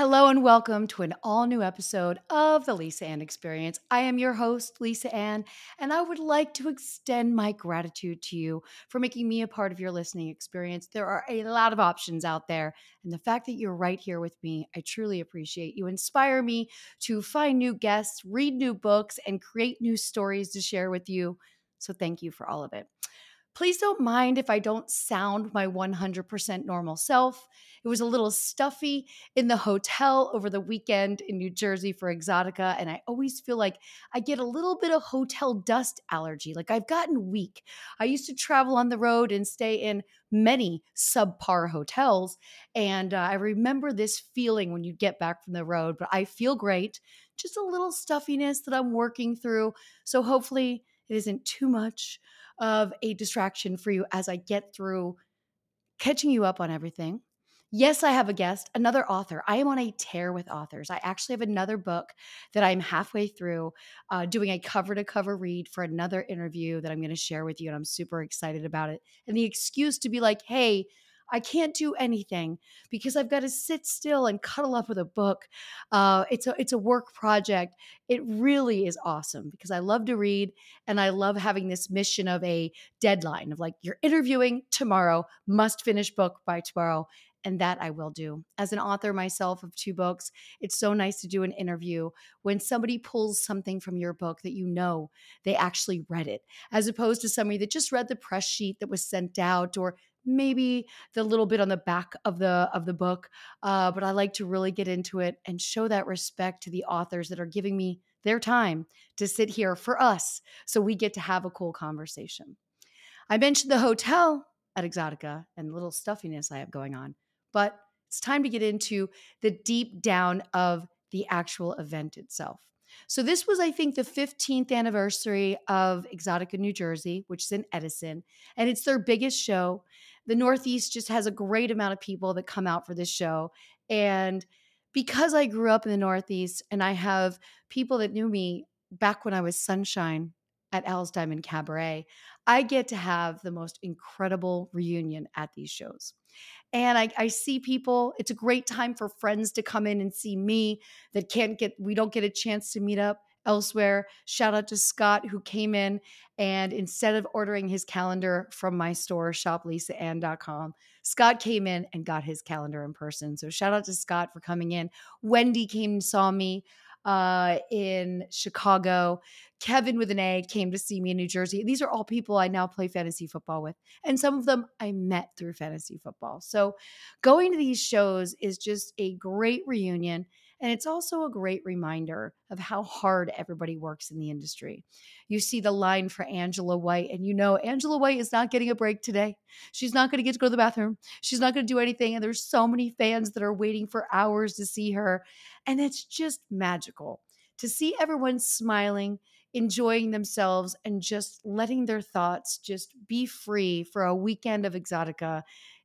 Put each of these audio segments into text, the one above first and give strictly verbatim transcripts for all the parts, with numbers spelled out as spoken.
Hello and welcome to an all new episode of the Lisa Ann Experience. I am your host, Lisa Ann, and I would like to extend my gratitude to you for making me a part of your listening experience. There are a lot of options out there, and the fact that you're right here with me, I truly appreciate. You inspire me to find new guests, read new books, and create new stories to share with you. So thank you for all of it. Please don't mind if I don't sound my one hundred percent normal self. It was a little stuffy in the hotel over the weekend in New Jersey for Exotica, and I always feel like I get a little bit of hotel dust allergy. Like I've gotten weak. I used to travel on the road and stay in many subpar hotels, and uh, I remember this feeling when you get back from the road, but I feel great. Just a little stuffiness that I'm working through. So hopefully it isn't too much of a distraction for you as I get through catching you up on everything. Yes, I have a guest, another author. I am on a tear with authors. I actually have another book that I'm halfway through uh, doing a cover to cover read for another interview that I'm going to share with you. And I'm super excited about it. And the excuse to be like, hey, I can't do anything because I've got to sit still and cuddle up with a book. Uh, it's a it's a work project. It really is awesome because I love to read and I love having this mission of a deadline of like you're interviewing tomorrow, must finish book by tomorrow. And that I will do. As an author myself of two books, it's so nice to do an interview when somebody pulls something from your book that you know they actually read it, as opposed to somebody that just read the press sheet that was sent out or maybe the little bit on the back of the of the book. Uh, but I like to really get into it and show that respect to the authors that are giving me their time to sit here for us so we get to have a cool conversation. I mentioned the hotel at Exotica and the little stuffiness I have going on, but it's time to get into the deep down of the actual event itself. So this was, I think, the fifteenth anniversary of Exotica New Jersey, which is in Edison, and it's their biggest show. The Northeast just has a great amount of people that come out for this show. And because I grew up in the Northeast and I have people that knew me back when I was Sunshine at Al's Diamond Cabaret, I get to have the most incredible reunion at these shows. And I, I see people, it's a great time for friends to come in and see me that can't get, we don't get a chance to meet up elsewhere. Shout out to Scott who came in and instead of ordering his calendar from my store, shop lisa ann dot com, Scott came in and got his calendar in person. So shout out to Scott for coming in. Wendy came and saw me uh, in Chicago. Kevin with an A came to see me in New Jersey. These are all people I now play fantasy football with. And some of them I met through fantasy football. So going to these shows is just a great reunion. And it's also a great reminder of how hard everybody works in the industry. You see the line for Angela White, and you know Angela White is not getting a break today. She's not going to get to go to the bathroom. She's not going to do anything. And there's so many fans that are waiting for hours to see her. And it's just magical to see everyone smiling, enjoying themselves, and just letting their thoughts just be free for a weekend of Exotica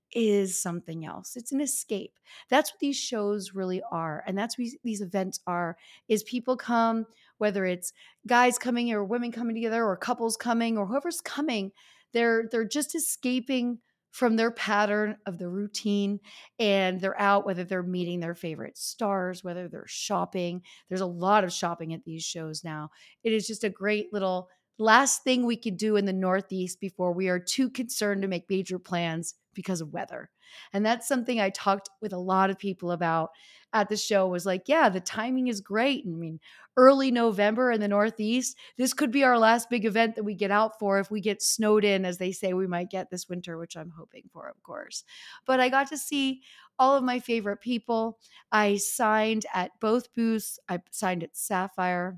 is something else. It's an escape. That's what these shows really are. And that's what these events are, is people come, whether it's guys coming or women coming together or couples coming or whoever's coming, they're they're just escaping from their pattern of the routine and they're out, whether they're meeting their favorite stars, whether they're shopping. There's a lot of shopping at these shows now. It is just a great little last thing we could do in the Northeast before we are too concerned to make major plans because of weather. And that's something I talked with a lot of people about at the show was like, yeah, the timing is great. I mean, early November in the Northeast, this could be our last big event that we get out for if we get snowed in, as they say we might get this winter, which I'm hoping for, of course. But I got to see all of my favorite people. I signed at both booths. I signed at Sapphire.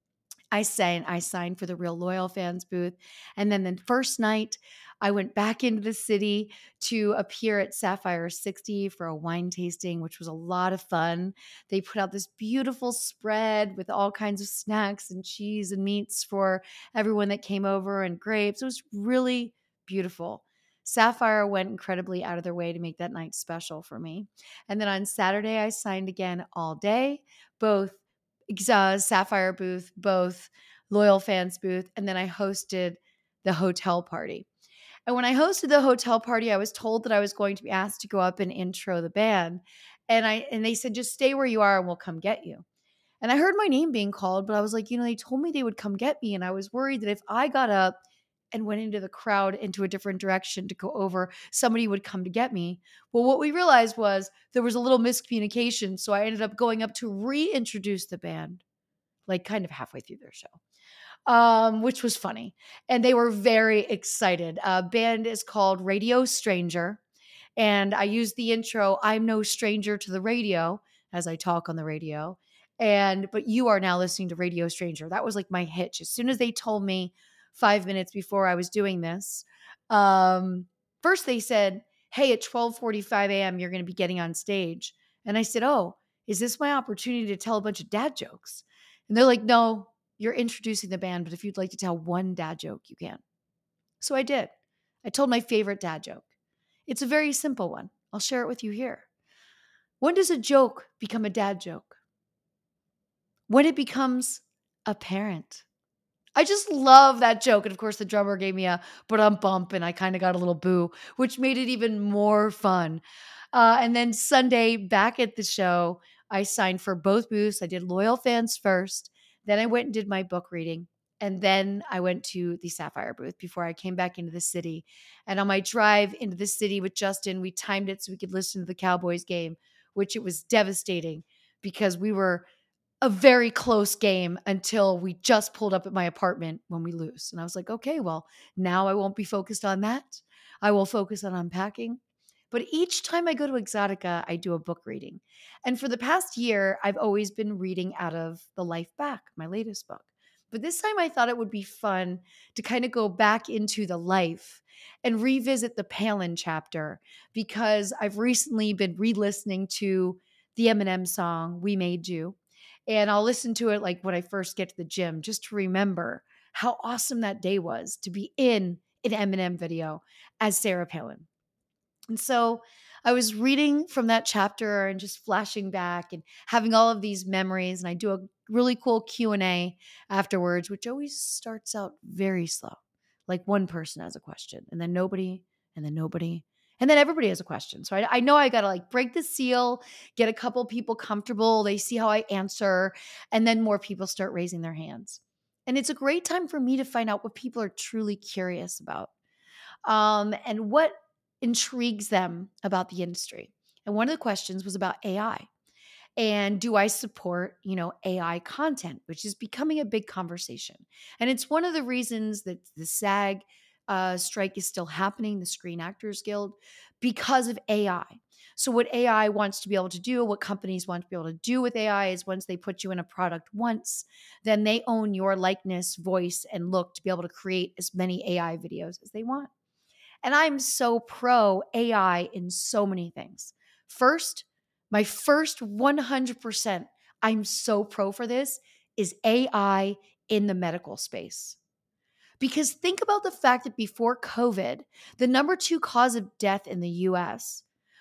I sang, I signed for the Real Loyal Fans booth. And then the first night, I went back into the city to appear at Sapphire sixty for a wine tasting, which was a lot of fun. They put out this beautiful spread with all kinds of snacks and cheese and meats for everyone that came over and grapes. It was really beautiful. Sapphire went incredibly out of their way to make that night special for me. And then on Saturday, I signed again all day, both uh, Sapphire booth, both Loyal Fans booth, and then I hosted the hotel party. And when I hosted the hotel party, I was told that I was going to be asked to go up and intro the band. And I and they said, just stay where you are and we'll come get you. And I heard my name being called, but I was like, you know, they told me they would come get me. And I was worried that if I got up and went into the crowd into a different direction to go over, somebody would come to get me. Well, what we realized was there was a little miscommunication. So I ended up going up to reintroduce the band, like kind of halfway through their show, um, which was funny. And they were very excited. Uh, band is called Radio Stranger. And I used the intro, I'm no stranger to the radio, as I talk on the radio. And, but you are now listening to Radio Stranger. That was like my hitch. As soon as they told me five minutes before I was doing this, um, first they said, hey, at twelve forty-five a.m., you're going to be getting on stage. And I said, oh, is this my opportunity to tell a bunch of dad jokes? And they're like, no, you're introducing the band, but if you'd like to tell one dad joke, you can. So I did. I told my favorite dad joke. It's a very simple one. I'll share it with you here. When does a joke become a dad joke? When it becomes apparent. I just love that joke. And of course, the drummer gave me a but um bump, and I kind of got a little boo, which made it even more fun. Uh, and then Sunday, back at the show, I signed for both booths. I did Loyal Fans first. Then I went and did my book reading. And then I went to the Sapphire booth before I came back into the city. And on my drive into the city with Justin, we timed it so we could listen to the Cowboys game, which it was devastating because we were a very close game until we just pulled up at my apartment when we lose. And I was like, okay, well, now I won't be focused on that. I will focus on unpacking. But each time I go to Exotica, I do a book reading. And for the past year, I've always been reading out of The Life Back, my latest book. But this time I thought it would be fun to kind of go back into the life and revisit the Palin chapter because I've recently been re-listening to the Eminem song, We Made You. And I'll listen to it like when I first get to the gym just to remember how awesome that day was to be in an Eminem video as Sarah Palin. And so I was reading from that chapter and just flashing back and having all of these memories. And I do a really cool Q and A afterwards, which always starts out very slow. Like one person has a question and then nobody, and then nobody, and then everybody has a question. So I, I know I got to like break the seal, get a couple people comfortable. They see how I answer, and then more people start raising their hands. And it's a great time for me to find out what people are truly curious about, um, and what intrigues them about the industry. And one of the questions was about A I. And do I support, you know, A I content, which is becoming a big conversation. And it's one of the reasons that the SAG uh, strike is still happening, the Screen Actors Guild, because of A I. So what A I wants to be able to do, what companies want to be able to do with A I is once they put you in a product once, then they own your likeness, voice, and look to be able to create as many A I videos as they want. And I'm so pro A I in so many things. First, my first one hundred percent, I'm so pro for this, is A I in the medical space. Because think about the fact that before COVID, the number two cause of death in the U S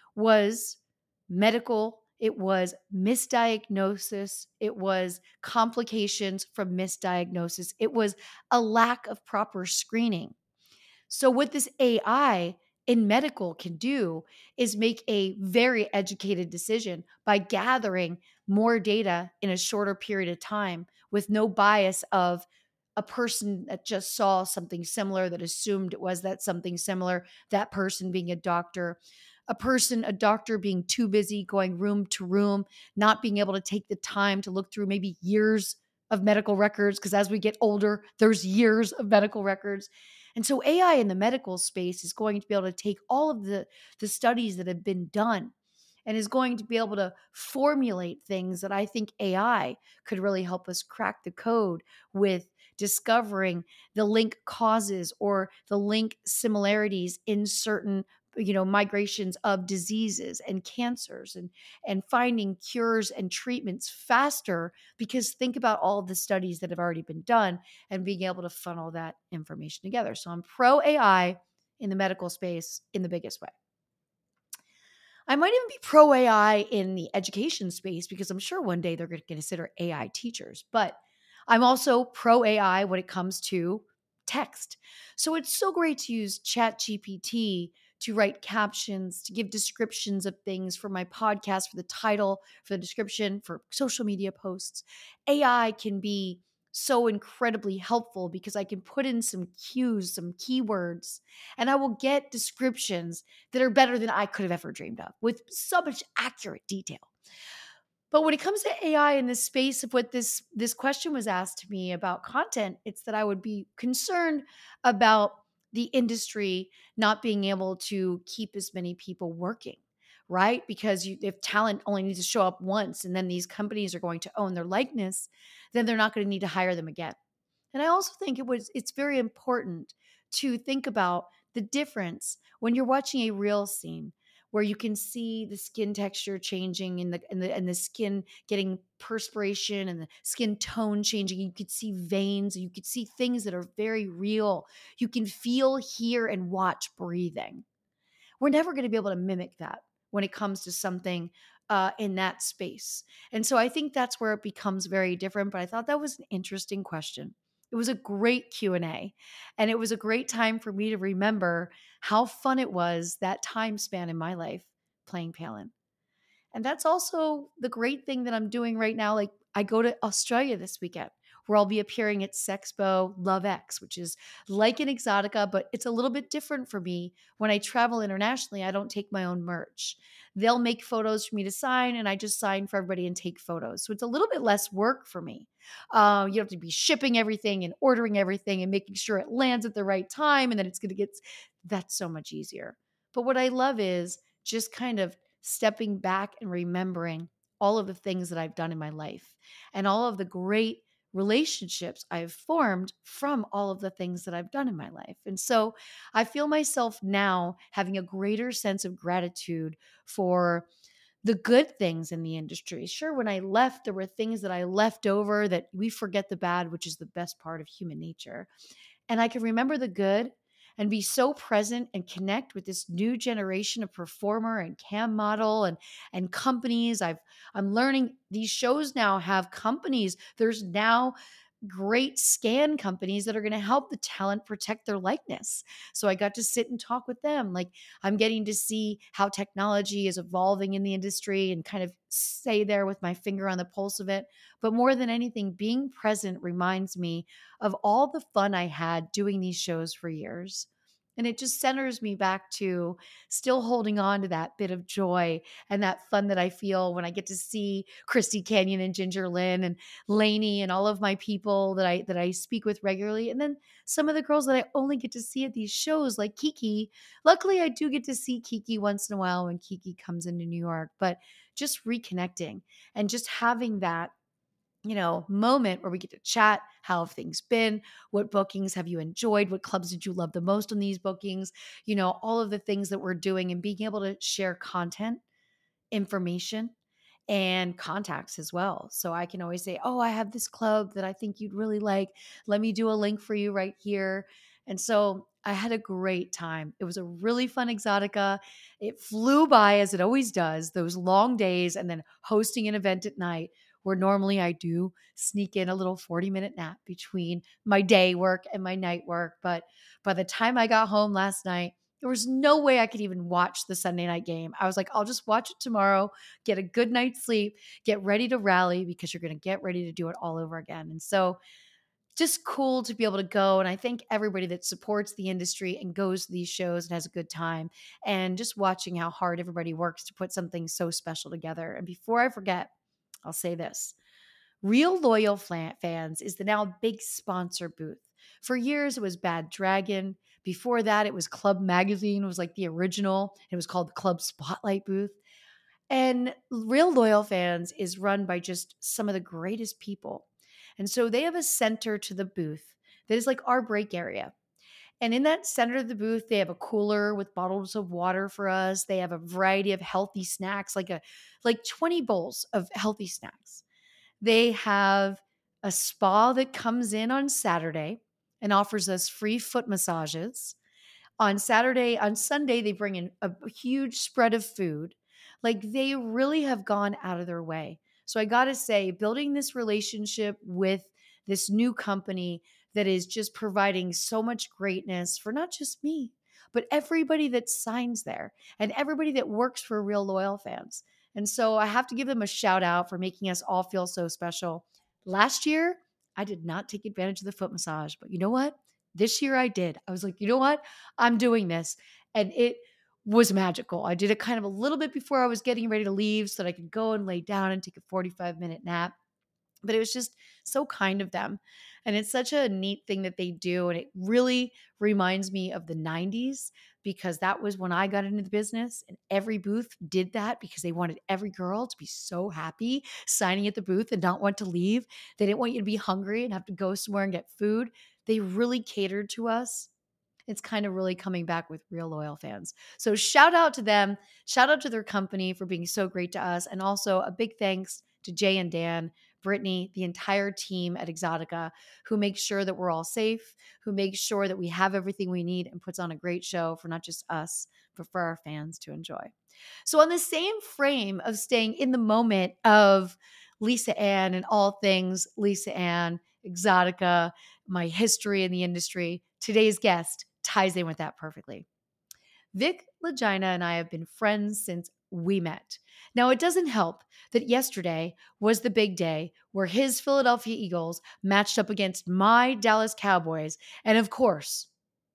was medical, it was misdiagnosis, it was complications from misdiagnosis, it was a lack of proper screening. So, what this A I in medical can do is make a very educated decision by gathering more data in a shorter period of time with no bias of a person that just saw something similar that assumed it was that something similar, that person being a doctor, a person, a doctor being too busy going room to room, not being able to take the time to look through maybe years of medical records. Because as we get older, there's years of medical records. And so A I in the medical space is going to be able to take all of the, the studies that have been done and is going to be able to formulate things that I think A I could really help us crack the code with discovering the link causes or the link similarities in certain, you know, migrations of diseases and cancers, and and finding cures and treatments faster, because think about all of the studies that have already been done and being able to funnel that information together. So I'm pro A I in the medical space in the biggest way. I might even be pro A I in the education space because I'm sure one day they're going to consider A I teachers. But I'm also pro A I when it comes to text. So it's so great to use ChatGPT to write captions, to give descriptions of things for my podcast, for the title, for the description, for social media posts. A I can be so incredibly helpful because I can put in some cues, some keywords, and I will get descriptions that are better than I could have ever dreamed of with so much accurate detail. But when it comes to A I in this space of what this this question was asked to me about content, it's that I would be concerned about the industry not being able to keep as many people working, right? Because you, if talent only needs to show up once and then these companies are going to own their likeness, then they're not going to need to hire them again. And I also think it was it's very important to think about the difference when you're watching a real scene where you can see the skin texture changing and the and the and the skin getting perspiration and the skin tone changing. You could see veins, you could see things that are very real. You can feel, hear, and watch breathing. We're never going to be able to mimic that when it comes to something uh, in that space. And so I think that's where it becomes very different. But I thought that was an interesting question. It was a great Q and A, and it was a great time for me to remember how fun it was that time span in my life playing Palin. And that's also the great thing that I'm doing right now. Like, I go to Australia this weekend where I'll be appearing at Sexpo Love X, which is like an Exotica, but it's a little bit different for me. When I travel internationally, I don't take my own merch. They'll make photos for me to sign, and I just sign for everybody and take photos. So it's a little bit less work for me. Uh, you have to be shipping everything and ordering everything and making sure it lands at the right time, and then it's going to get, that's so much easier. But what I love is just kind of stepping back and remembering all of the things that I've done in my life and all of the great relationships I've formed from all of the things that I've done in my life. And so I feel myself now having a greater sense of gratitude for the good things in the industry. Sure, when I left, there were things that I left over that we forget the bad, which is the best part of human nature. And I can remember the good and be so present and connect with this new generation of performer and cam model and and companies. I've I'm learning these shows now have companies. There's now great scan companies that are going to help the talent protect their likeness. So I got to sit and talk with them. Like, I'm getting to see how technology is evolving in the industry and kind of stay there with my finger on the pulse of it. But more than anything, being present reminds me of all the fun I had doing these shows for years. And it just centers me back to still holding on to that bit of joy and that fun that I feel when I get to see Christy Canyon and Ginger Lynn and Lainey and all of my people that I that I speak with regularly. And then some of the girls that I only get to see at these shows, like Kiki. Luckily, I do get to see Kiki once in a while when Kiki comes into New York, but just reconnecting and just having that, you know, moment where we get to chat. How have things been? What bookings have you enjoyed? What clubs did you love the most on these bookings? You know, all of the things that we're doing and being able to share content, information, and contacts as well. So I can always say, oh, I have this club that I think you'd really like. Let me do a link for you right here. And so I had a great time. It was a really fun Exotica. It flew by as it always does, those long days, and then hosting an event at night where normally I do sneak in a little forty minute nap between my day work and my night work. But by the time I got home last night, there was no way I could even watch the Sunday night game. I was like, I'll just watch it tomorrow, get a good night's sleep, get ready to rally because you're going to get ready to do it all over again. And so just cool to be able to go. And I thank everybody that supports the industry and goes to these shows and has a good time, and just watching how hard everybody works to put something so special together. And before I forget, I'll say this. Real Loyal Fans is the now big sponsor booth. For years, it was Bad Dragon. Before that, it was Club Magazine. It was like the original. It was called the Club Spotlight booth. And Real Loyal Fans is run by just some of the greatest people. And so they have a center to the booth that is like our break area. And in that center of the booth, they have a cooler with bottles of water for us. They have a variety of healthy snacks, like a like twenty bowls of healthy snacks. They have a spa that comes in on Saturday and offers us free foot massages. On Saturday, on Sunday, they bring in a huge spread of food. Like, they really have gone out of their way. So I got to say, building this relationship with this new company that is just providing so much greatness for not just me, but everybody that signs there and everybody that works for Real Loyal Fans. And so I have to give them a shout out for making us all feel so special. Last year, I did not take advantage of the foot massage, but you know what? This year I did. I was like, you know what? I'm doing this. And it was magical. I did it kind of a little bit before I was getting ready to leave so that I could go and lay down and take a forty-five minute nap. But it was just so kind of them. And it's such a neat thing that they do. And it really reminds me of the nineties because that was when I got into the business. And every booth did that because they wanted every girl to be so happy signing at the booth and not want to leave. They didn't want you to be hungry and have to go somewhere and get food. They really catered to us. It's kind of really coming back with Real Loyal Fans. So shout out to them. Shout out to their company for being so great to us. And also a big thanks to Jay and Dan, Brittany, the entire team at Exotica, who makes sure that we're all safe, who makes sure that we have everything we need and puts on a great show for not just us, but for our fans to enjoy. So on the same frame of staying in the moment of Lisa Ann and all things Lisa Ann, Exotica, my history in the industry, today's guest ties in with that perfectly. Vic Legina and I have been friends since we met. Now, it doesn't help that yesterday was the big day where his Philadelphia Eagles matched up against my Dallas Cowboys. And of course,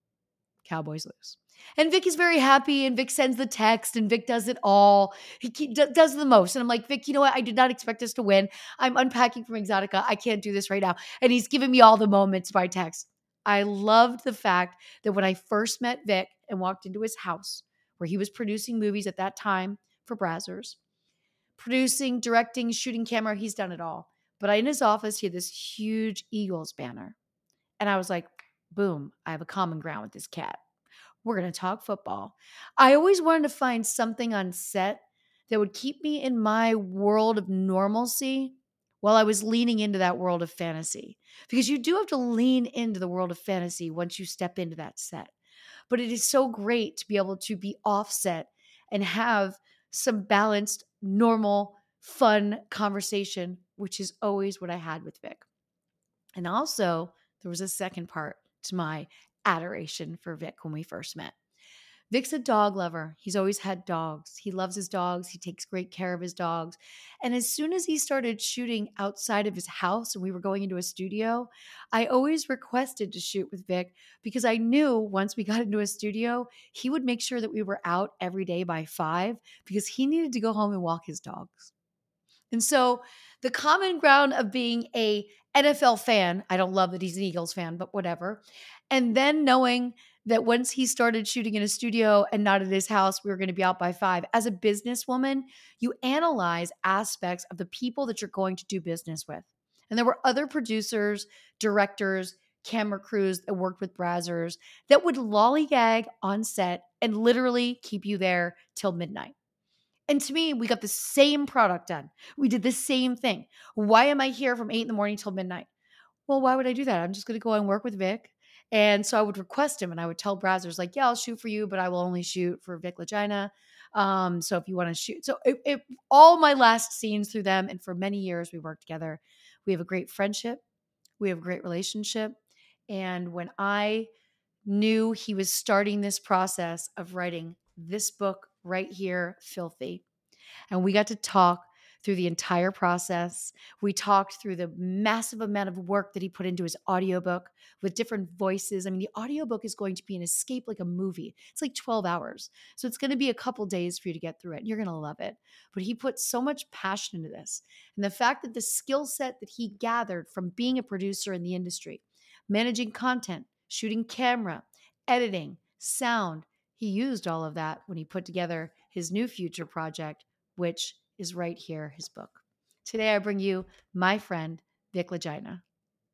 Cowboys lose. And Vic is very happy, and Vic sends the text, and Vic does it all. He ke- d- does the most. And I'm like, Vic, you know what? I did not expect us to win. I'm unpacking from Exotica. I can't do this right now. And he's giving me all the moments by text. I loved the fact that when I first met Vic and walked into his house, where he was producing movies at that time for Brazzers, producing, directing, shooting camera, he's done it all. But in his office, he had this huge Eagles banner. And I was like, boom, I have a common ground with this cat. We're going to talk football. I always wanted to find something on set that would keep me in my world of normalcy while I was leaning into that world of fantasy. Because you do have to lean into the world of fantasy once you step into that set. But it is so great to be able to be offset and have some balanced, normal, fun conversation, which is always what I had with Vic. And also, there was a second part to my adoration for Vic when we first met. Vic's a dog lover. He's always had dogs. He loves his dogs. He takes great care of his dogs. And as soon as he started shooting outside of his house and we were going into a studio, I always requested to shoot with Vic because I knew once we got into a studio, he would make sure that we were out every day by five because he needed to go home and walk his dogs. And so the common ground of being a N F L fan, I don't love that he's an Eagles fan, but whatever. And then knowing that once he started shooting in a studio and not at his house, we were going to be out by five. As a businesswoman, you analyze aspects of the people that you're going to do business with. And there were other producers, directors, camera crews that worked with Brazzers that would lollygag on set and literally keep you there till midnight. And to me, we got the same product done. We did the same thing. Why am I here from eight in the morning till midnight? Well, why would I do that? I'm just going to go and work with Vic. And so I would request him and I would tell Brazzers, like, yeah, I'll shoot for you, but I will only shoot for Vic Legina. Um, so if you want to shoot. So it, it, all my last scenes through them, and for many years we worked together. We have a great friendship. We have a great relationship. And when I knew he was starting this process of writing this book right here, Filthy, and we got to talk through the entire process. We talked through the massive amount of work that he put into his audiobook with different voices. I mean, the audiobook is going to be an escape like a movie. It's like twelve hours. So it's going to be a couple days for you to get through it. And you're going to love it. But he put so much passion into this. And the fact that the skill set that he gathered from being a producer in the industry, managing content, shooting camera, editing, sound, he used all of that when he put together his new future project, which is right here, his book. Today, I bring you my friend, Vic Legina.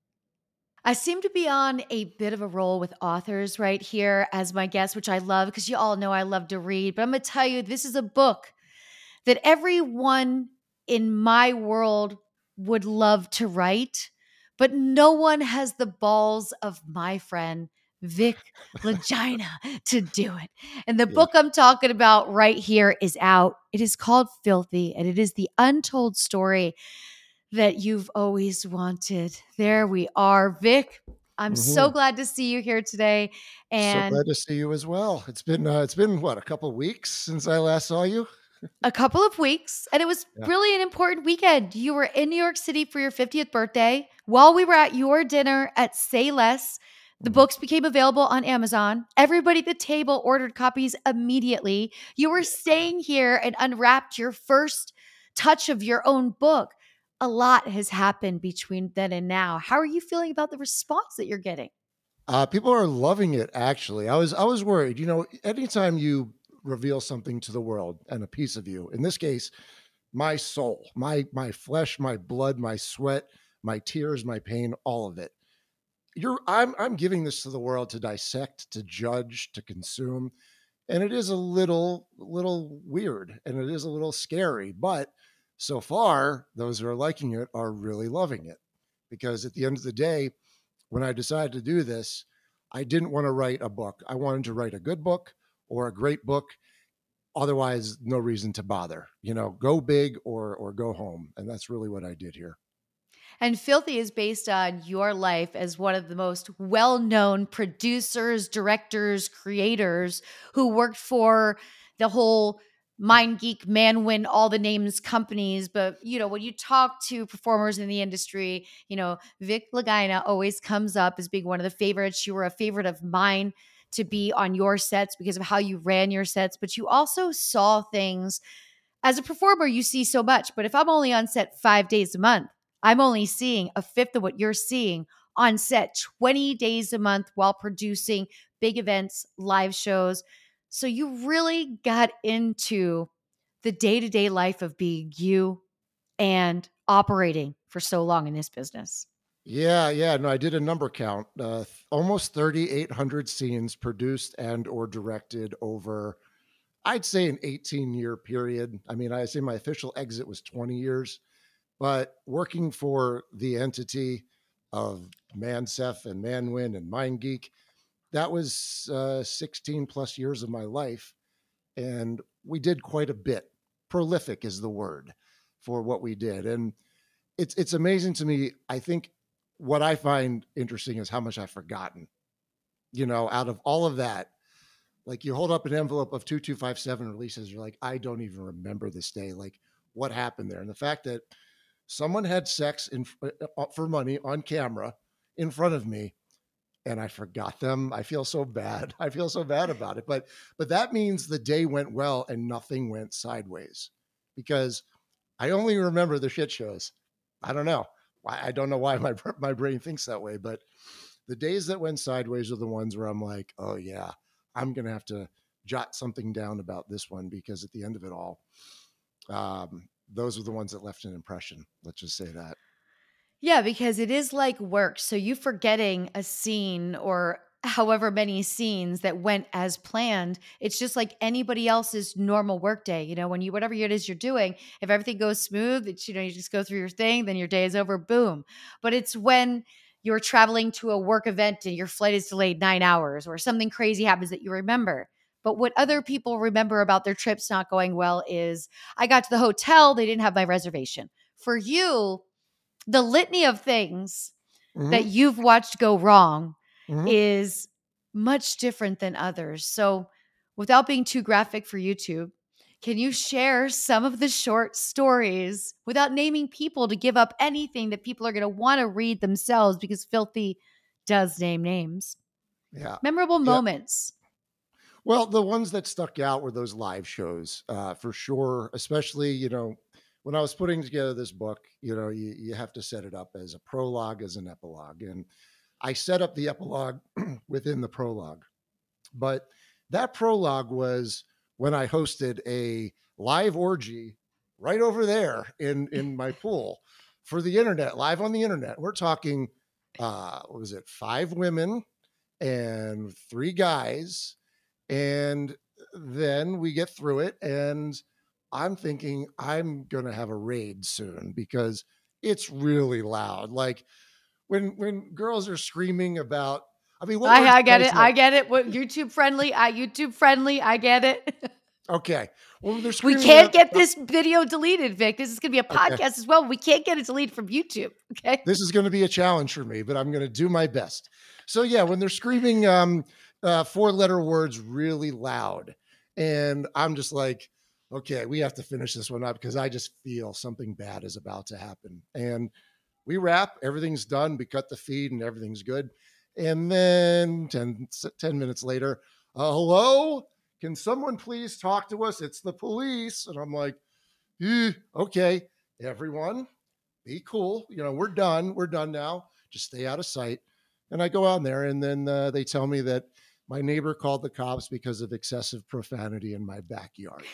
I seem to be on a bit of a roll with authors right here as my guest, which I love because you all know I love to read. But I'm going to tell you, this is a book that everyone in my world would love to write, but no one has the balls of my friend Vic Legina to do it. And the Yeah. book I'm talking about right here is out. It is called Filthy, and it is the untold story that you've always wanted. There we are. Vic, I'm so Mhm. glad to see you here today. So And glad to see you as well. It's been, uh, it's been what, a couple weeks since I last saw you? a couple of weeks, and it was Yeah. really an important weekend. You were in New York City for your fiftieth birthday. While we were at your dinner at Say Less, the Mhm. books became available on Amazon. Everybody at the table ordered copies immediately. You were staying here and unwrapped your first touch of your own book. A lot has happened between then and now. How are you feeling about the response that you're getting? Uh, people are loving it, actually. I was I was worried, you know, anytime you reveal something to the world and a piece of you, in this case, my soul, my my flesh, my blood, my sweat, my tears, my pain, all of it. You're I'm I'm giving this to the world to dissect, to judge, to consume. And it is a little little weird and it is a little scary, but so far those who are liking it are really loving it. Because at the end of the day, when I decided to do this, I didn't want to write a book. I wanted to write a good book or a great book. Otherwise, no reason to bother. You know, go big or or go home. And that's really what I did here. And Filthy is based on your life as one of the most well known producers, directors, creators who worked for the whole Mind Geek, Manwin, all the names companies. But, you know, when you talk to performers in the industry, you know, Vic Lagina always comes up as being one of the favorites. You were a favorite of mine to be on your sets because of how you ran your sets, but you also saw things as a performer, you see so much, but if I'm only on set five days a month, I'm only seeing a fifth of what you're seeing on set twenty days a month while producing big events, live shows. So you really got into the day to day life of being you and operating for so long in this business. Yeah, yeah. No, I did a number count. Uh, th- almost thirty-eight hundred scenes produced and or directed over, I'd say, an eighteen year period. I mean, I say my official exit was twenty years, but working for the entity of Mansef and Manwin and MindGeek, that was uh, sixteen plus years of my life. And we did quite a bit. Prolific is the word for what we did. And it's, it's amazing to me. I think what I find interesting is how much I've forgotten, you know, out of all of that. Like you hold up an envelope of two two five seven releases, you're like, I don't even remember this day. Like what happened there? And the fact that someone had sex in uh, for money on camera in front of me and I forgot them. I feel so bad. I feel so bad about it. But but that means the day went well and nothing went sideways because I only remember the shit shows. I don't know. I don't know why my my brain thinks that way, but the days that went sideways are the ones where I'm like, oh yeah, I'm gonna have to jot something down about this one because at the end of it all, um, those are the ones that left an impression. Let's just say that. Yeah, because it is like work. So you forgetting a scene or however many scenes that went as planned, it's just like anybody else's normal workday. You know, when you whatever it is you're doing, if everything goes smooth, it's you know, you just go through your thing, then your day is over, boom. But it's when you're traveling to a work event and your flight is delayed nine hours or something crazy happens that you remember. But what other people remember about their trips not going well is I got to the hotel, they didn't have my reservation. For you, the litany of things that Mm-hmm. you've watched go wrong Mm-hmm. is much different than others. So, without being too graphic for YouTube, can you share some of the short stories without naming people to give up anything that people are going to want to read themselves because Filthy does name names? Yeah. Memorable Yeah. moments. Well, the ones that stuck out were those live shows, uh, for sure. Especially, you know, when I was putting together this book, you know, you, you have to set it up as a prologue, as an epilogue. And I set up the epilogue within the prologue. But that prologue was when I hosted a live orgy right over there in, in my pool for the internet, live on the internet. We're talking, uh, what was it, five women and three guys, and then we get through it. And I'm thinking I'm going to have a raid soon because it's really loud. Like when, when girls are screaming about, I mean, what I, words I can get I it. I say? get it. What YouTube friendly? I YouTube friendly. I get it. Okay. Well, they're We screaming can't at get uh, this video deleted, Vic. This is gonna be a okay. podcast as well. We can't get it deleted from YouTube, okay? This is gonna be a challenge for me, but I'm gonna do my best. So, yeah, when they're screaming, um, uh, four-letter words really loud, and I'm just like, "Okay, we have to finish this one up," because I just feel something bad is about to happen, and we wrap, everything's done, we cut the feed, and everything's good, and then ten ten minutes later, "Uh, hello? Can someone please talk to us? It's the police." And I'm like, "Eh, okay, everyone, be cool. You know, we're done. We're done now. Just stay out of sight." And I go out there, and then uh, they tell me that my neighbor called the cops because of excessive profanity in my backyard.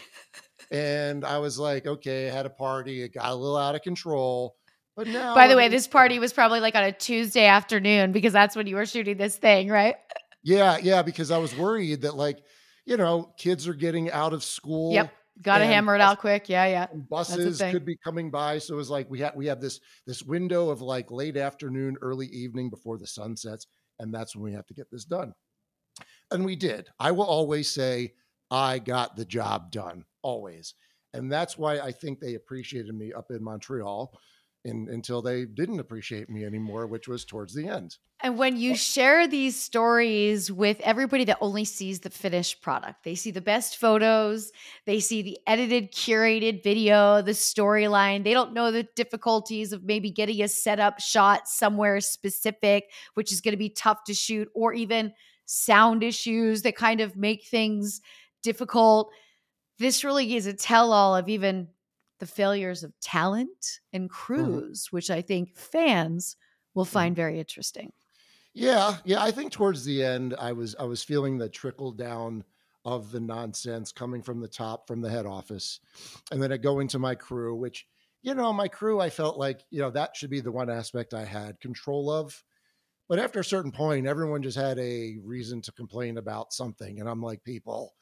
And I was like, okay, I had a party. It got a little out of control, but By now the way, everything's this good. party was probably, like, on a Tuesday afternoon because that's when you were shooting this thing, right? Yeah, yeah, because I was worried that, like, you know, kids are getting out of Yep. school Gotta and hammer it bus- out quick. Yeah, yeah. and That's the buses thing. could be coming by. So it was like we had we have this this window of like late afternoon, early evening before the sun sets, and that's when we have to get this done. And we did. I will always say I got the job done, always. And that's why I think they appreciated me up in Montreal in, until they didn't appreciate me anymore, which was towards the end. And when you share these stories with everybody that only sees the finished product, they see the best photos, they see the edited, curated video, the storyline. They don't know the difficulties of maybe getting a setup shot somewhere specific, which is going to be tough to shoot, or even sound issues that kind of make things difficult. This really is a tell all of even the failures of talent and Mhm, crews, which I think fans will mhm. find very interesting. Yeah, yeah. I think towards the end, I was I was feeling the trickle down of the nonsense coming from the top, from the head office, and then I go into my crew, which, you know, my crew, I felt like, you know, that should be the one aspect I had control of. But after a certain point, everyone just had a reason to complain about something, and I'm like, people,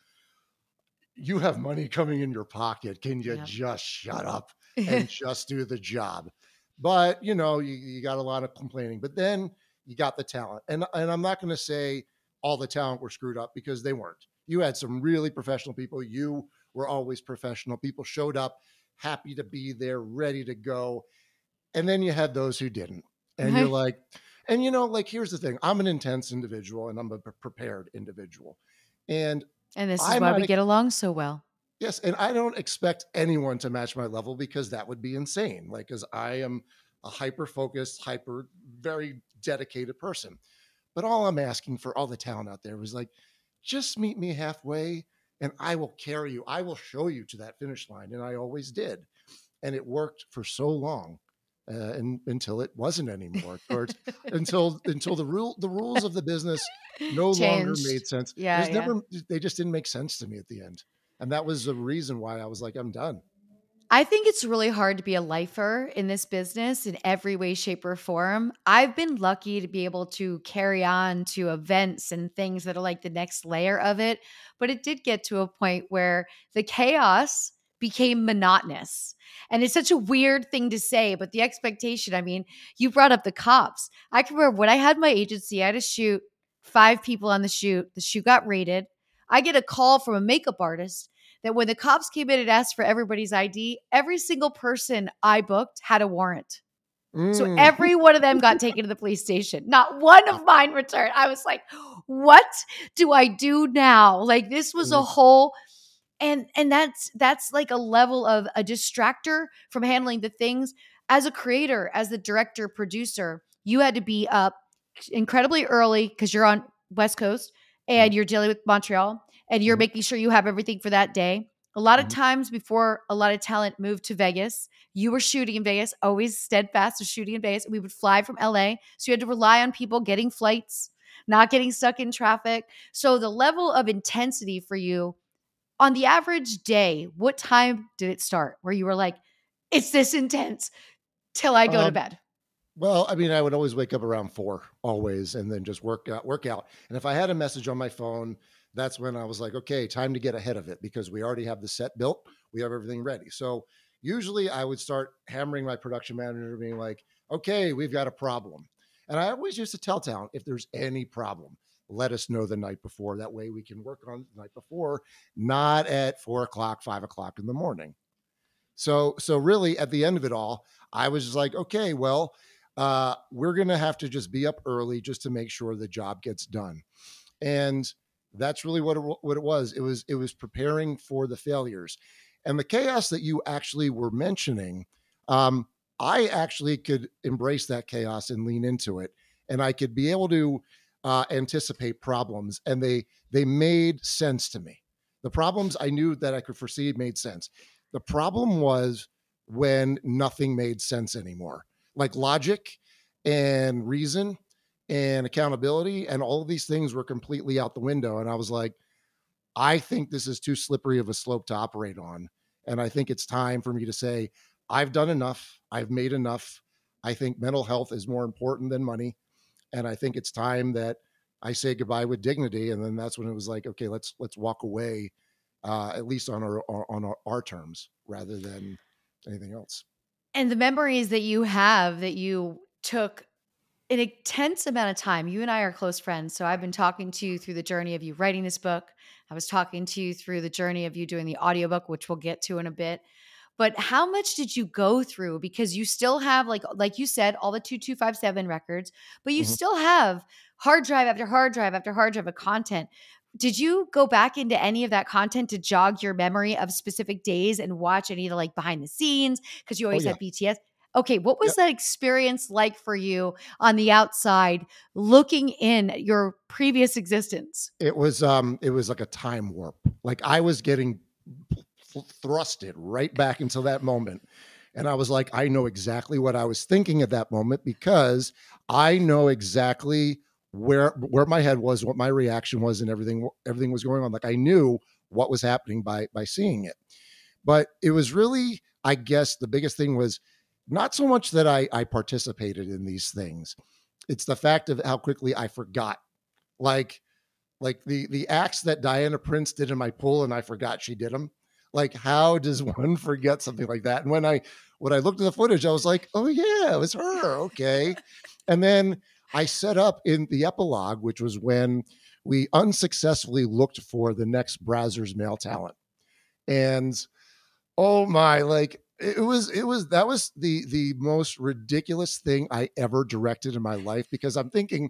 you have money coming in your pocket. Can you Yeah. just shut up and just do the job? But you know, you, you got a lot of complaining. But then you got the talent, and and I'm not going to say all the talent were screwed up because they weren't. You had some really professional people. You were always professional. People showed up, happy to be there, ready to go. And then you had those who didn't. And you're Right. like, and you know, like, here's the thing, I'm an intense individual and I'm a prepared individual. And And this is I why we might, get along so well. yes, and I don't expect anyone to match my level because that would be insane. Like, because I am a hyper focused, hyper, very dedicated person. But all I'm asking for all the talent out there was like, just meet me halfway and I will carry you. I will show you to that finish line. And I always did. And it worked for so long. Uh, and until it wasn't anymore, or it's, until until the rule the rules of the business no longer Changed. made sense. Yeah, There's yeah. never they just didn't make sense to me at the end. And that was the reason why I was like, I'm done. I think it's really hard to be a lifer in this business in every way, shape, or form. I've been lucky to be able to carry on to events and things that are like the next layer of it. But it did get to a point where the chaos became monotonous. And it's such a weird thing to say, but the expectation, I mean, you brought up the cops. I can remember when I had my agency, I had to shoot five people on the shoot. The shoot got rated. I get a call from a makeup artist that when the cops came in and asked for everybody's I D, every single person I booked had a warrant. So Mm. every one of them got taken to the police station. Not one of mine returned. I was like, what do I do now? Like this was a Mhm. whole and and that's that's like a level of a distractor from handling the things as a creator, as the director, producer, you had to be up incredibly early because you're on West Coast Mhm. and you're dealing with Montreal and you're Mhm. making sure you have everything for that day. A lot of Mhm. times before a lot of talent moved to Vegas, you were shooting in Vegas, always steadfast to shooting in Vegas. We would fly from L A. So you had to rely on people getting flights, not getting stuck in traffic. So the level of intensity for you on the average day, what time did it start where you were like, it's this intense till I go to Um, bed? well, I mean, I would always wake up around four, always, and then just work out, work out. And if I had a message on my phone, that's when I was like, okay, time to get ahead of it because we already have the set built. We have everything ready. So usually I would start hammering my production manager, being like, okay, we've got a problem. And I always used to tell talent if there's any problem, let us know the night before. That way we can work on the night before, not at four o'clock, five o'clock in the morning. So, so really at the end of it all, I was just like, okay, well, uh, we're going to have to just be up early just to make sure the job gets done. And that's really what it, what it was. It was, it was preparing for the failures and the chaos that you actually were mentioning. Um, I actually could embrace that chaos and lean into it. And I could be able to uh, anticipate problems, and they they made sense to me. The problems I knew that I could foresee made sense. The problem was when nothing made sense anymore. Like logic and reason and accountability and all of these things were completely out the window. And I was like, I think this is too slippery of a slope to operate on. And I think it's time for me to say, I've done enough. I've made enough. I think mental health is more important than money. And I think it's time that I say goodbye with dignity. And then that's when it was like, okay, let's let's walk away, uh, at least on our on our, our terms rather than anything else. And the memories that you have that you took an intense amount of time. You and I are close friends. So I've been talking to you through the journey of you writing this book. I was talking to you through the journey of you doing the audiobook, which we'll get to in a bit. But how much did you go through? Because you still have, like, like you said, all the two two five seven records, but you Mhm. still have hard drive after hard drive after hard drive of content. Did you go back into any of that content to jog your memory of specific days and watch any of the like behind the scenes? Because you Oh always yeah. had B T S. Okay, what Yeah. was that experience like for you on the outside, looking in at your previous existence? It was um it was like a time warp. Like I was getting thrusted right back into that moment. And I was like, I know exactly what I was thinking at that moment because I know exactly where where my head was, what my reaction was, and everything everything was going on. Like I knew what was happening by by seeing it. But it was really, I guess, the biggest thing was not so much that I I participated in these things. It's the fact of how quickly I forgot. Like like the the acts that Diana Prince did in my pool, and I forgot she did them. Like, how does one forget something like that? And when I when I looked at the footage, I was like, oh yeah, it was her. Okay. And then I set up in the epilogue, which was when we unsuccessfully looked for the next Brazzers male talent. And oh my, like it was it was that was the the most ridiculous thing I ever directed in my life because I'm thinking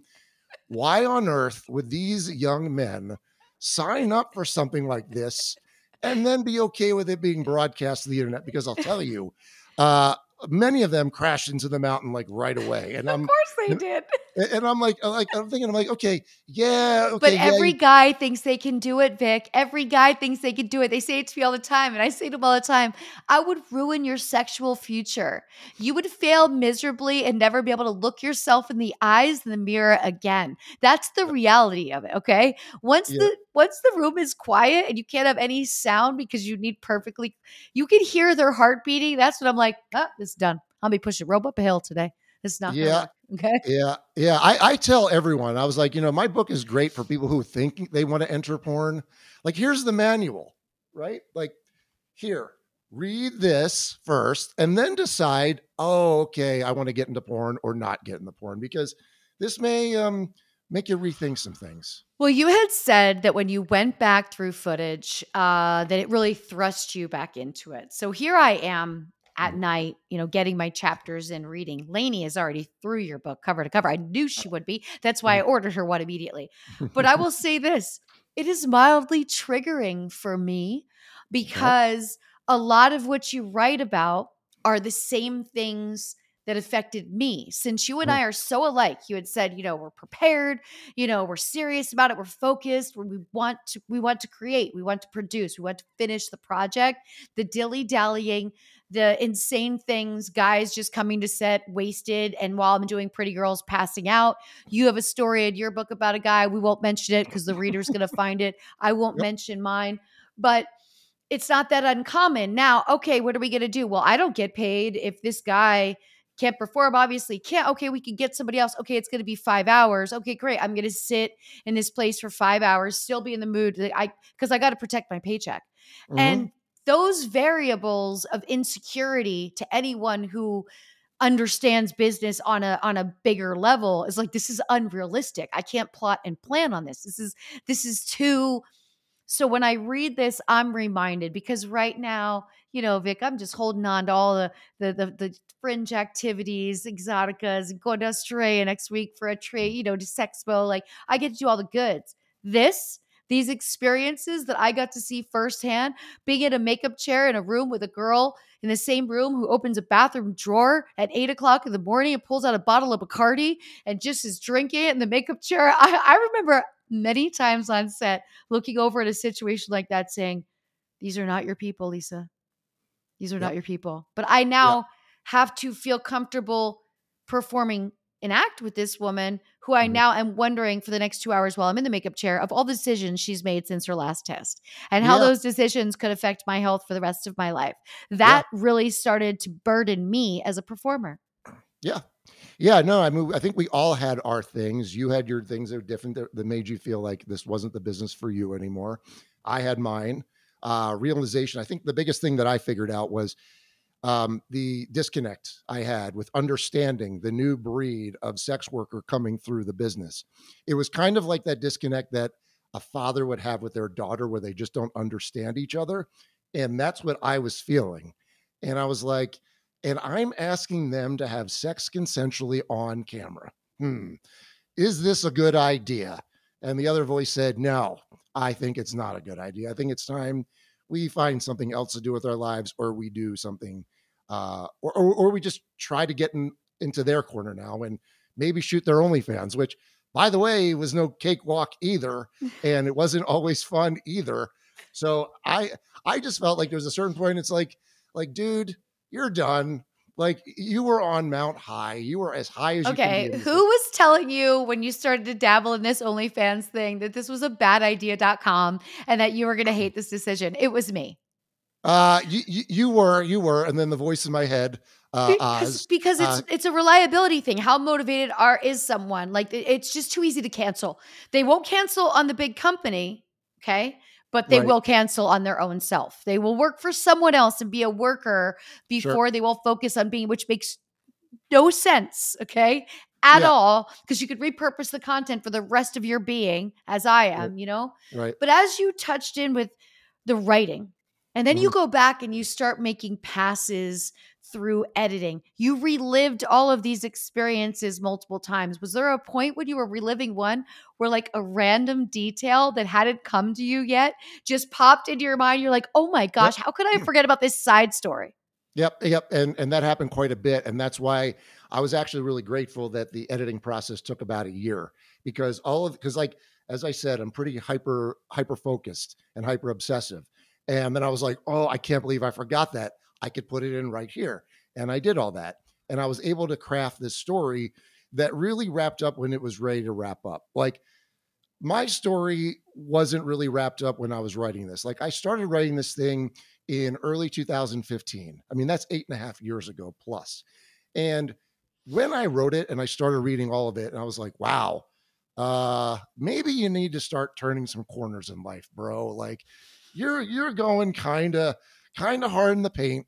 why on earth would these young men sign up for something like this and then be okay with it being broadcast to the internet? Because I'll tell you, uh, many of them crashed into the mountain like right away, and Of I'm course they and, did. and I'm like, like I'm thinking, I'm like, okay, yeah, But okay, yeah, every you, guy thinks they can do it, Vic. Every guy thinks they can do it. They say it to me all the time. And I say to them all the time, I would ruin your sexual future. You would fail miserably and never be able to look yourself in the eyes in the mirror again. That's the reality of it. Okay. Once yeah, the once the room is quiet and you can't have any sound because you need perfectly, you can hear their heart beating. That's when I'm like, ah, this is done. I'll be pushing rope up a hill today. This is not gonna yeah, work. Okay. yeah, yeah. I, I tell everyone, I was like, you know, my book is great for people who think they want to enter porn. Like, here's the manual, right? Like, here, read this first and then decide, oh, okay, I want to get into porn or not get into porn because this may um, make you rethink some things. Well, you had said that when you went back through footage, uh, that it really thrust you back into it. So here I am at Mhm. night, you know, getting my chapters in reading. Lainey is already through your book cover to cover. I knew she would be. That's why I ordered her one immediately. But I will say this, it is mildly triggering for me Okay. because a lot of what you write about are the same things that affected me. Since you and Mhm. I are so alike, you had said, you know, we're prepared, you know, we're serious about it, we're focused, we want to we want to create, we want to produce, we want to finish the project. The dilly-dallying, the insane things, guys just coming to set wasted, and while I'm doing Pretty Girls passing out. You have a story in your book about a guy. We won't mention it because the reader's going to find it. I won't Yep. mention mine, but it's not that uncommon. Now, okay, what are we going to do? Well, I don't get paid if this guy can't perform. Obviously can't. Okay, we can get somebody else. Okay, it's going to be five hours. Okay, great. I'm going to sit in this place for five hours, still be in the mood. I because I got to protect my paycheck. Hmm. And those variables of insecurity to anyone who understands business on a on a bigger level is like, this is unrealistic. I can't plot and plan on this. This is this is too. So when I read this, I'm reminded, because right now, you know, Vic, I'm just holding on to all the the the, the fringe activities, exoticas, going to Australia next week for a trade, you know, to Sexpo. Like, I get to do all the goods. This, these experiences that I got to see firsthand, being in a makeup chair in a room with a girl in the same room who opens a bathroom drawer at eight o'clock in the morning and pulls out a bottle of Bacardi and just is drinking it in the makeup chair. I, I remember many times on set looking over at a situation like that saying, these are not your people, Lisa. These are not Yep. your people. But I Yep. now have to feel comfortable performing an act with this woman who I Mhm. now am wondering for the next two hours while I'm in the makeup chair of all the decisions she's made since her last test and how Yeah. those decisions could affect my health for the rest of my life. Yeah. That really started to burden me as a performer. Yeah. Yeah, no, I mean, I think we all had our things. You had your things that were different that, that made you feel like this wasn't the business for you anymore. I had mine. Uh, realization. I think the biggest thing that I figured out was um, the disconnect I had with understanding the new breed of sex worker coming through the business. It was kind of like that disconnect that a father would have with their daughter, where they just don't understand each other. And that's what I was feeling. And I was like, and I'm asking them to have sex consensually on camera. Hmm. Is this a good idea? And the other voice said, no, I think it's not a good idea. I think it's time we find something else to do with our lives, or we do something, uh, or, or, or we just try to get in, into their corner now and maybe shoot their OnlyFans, which, by the way, was no cakewalk either. And it wasn't always fun either. So I, I just felt like there was a certain point. It's like, like, dude, you're done. Like, you were on Mount High. You were as high as you can be Okay, in who this. was telling you when you started to dabble in this OnlyFans thing that this was a bad idea dot com and that you were going to hate this decision? It was me. Uh, you, you you were you were, and then the voice in my head, uh, Because Oz. because it's Uh, it's a reliability thing. How motivated are is someone? Like, it- it's just too easy to cancel. They won't cancel on the big company, okay? But they right, will cancel on their own self. They will work for someone else and be a worker sure, before they will focus on being, which makes no sense, okay? At yeah, all, because you could repurpose the content for the rest of your being, as I right, am, you know? right, But as you touched in with the writing, and then you mhm. go back and you start making passes through editing, you relived all of these experiences multiple times. Was there a point when you were reliving one where, like, a random detail that hadn't come to you yet just popped into your mind? You're like, oh my Yep. gosh, how could I forget about this side story? Yep, yep, and and that happened quite a bit, and that's why I was actually really grateful that the editing process took about a year, because all of because like as I said, I'm pretty hyper hyper focused and hyper obsessive, and then I was like, oh, I can't believe I forgot that. I could put it in right here, and I did all that, and I was able to craft this story that really wrapped up when it was ready to wrap up. Like, my story wasn't really wrapped up when I was writing this. Like, I started writing this thing in early two thousand fifteen. I mean, that's eight and a half years ago plus. And when I wrote it and I started reading all of it, and I was like, wow, uh, maybe you need to start turning some corners in life, bro. Like, you're you're going kind of kind of hard in the paint,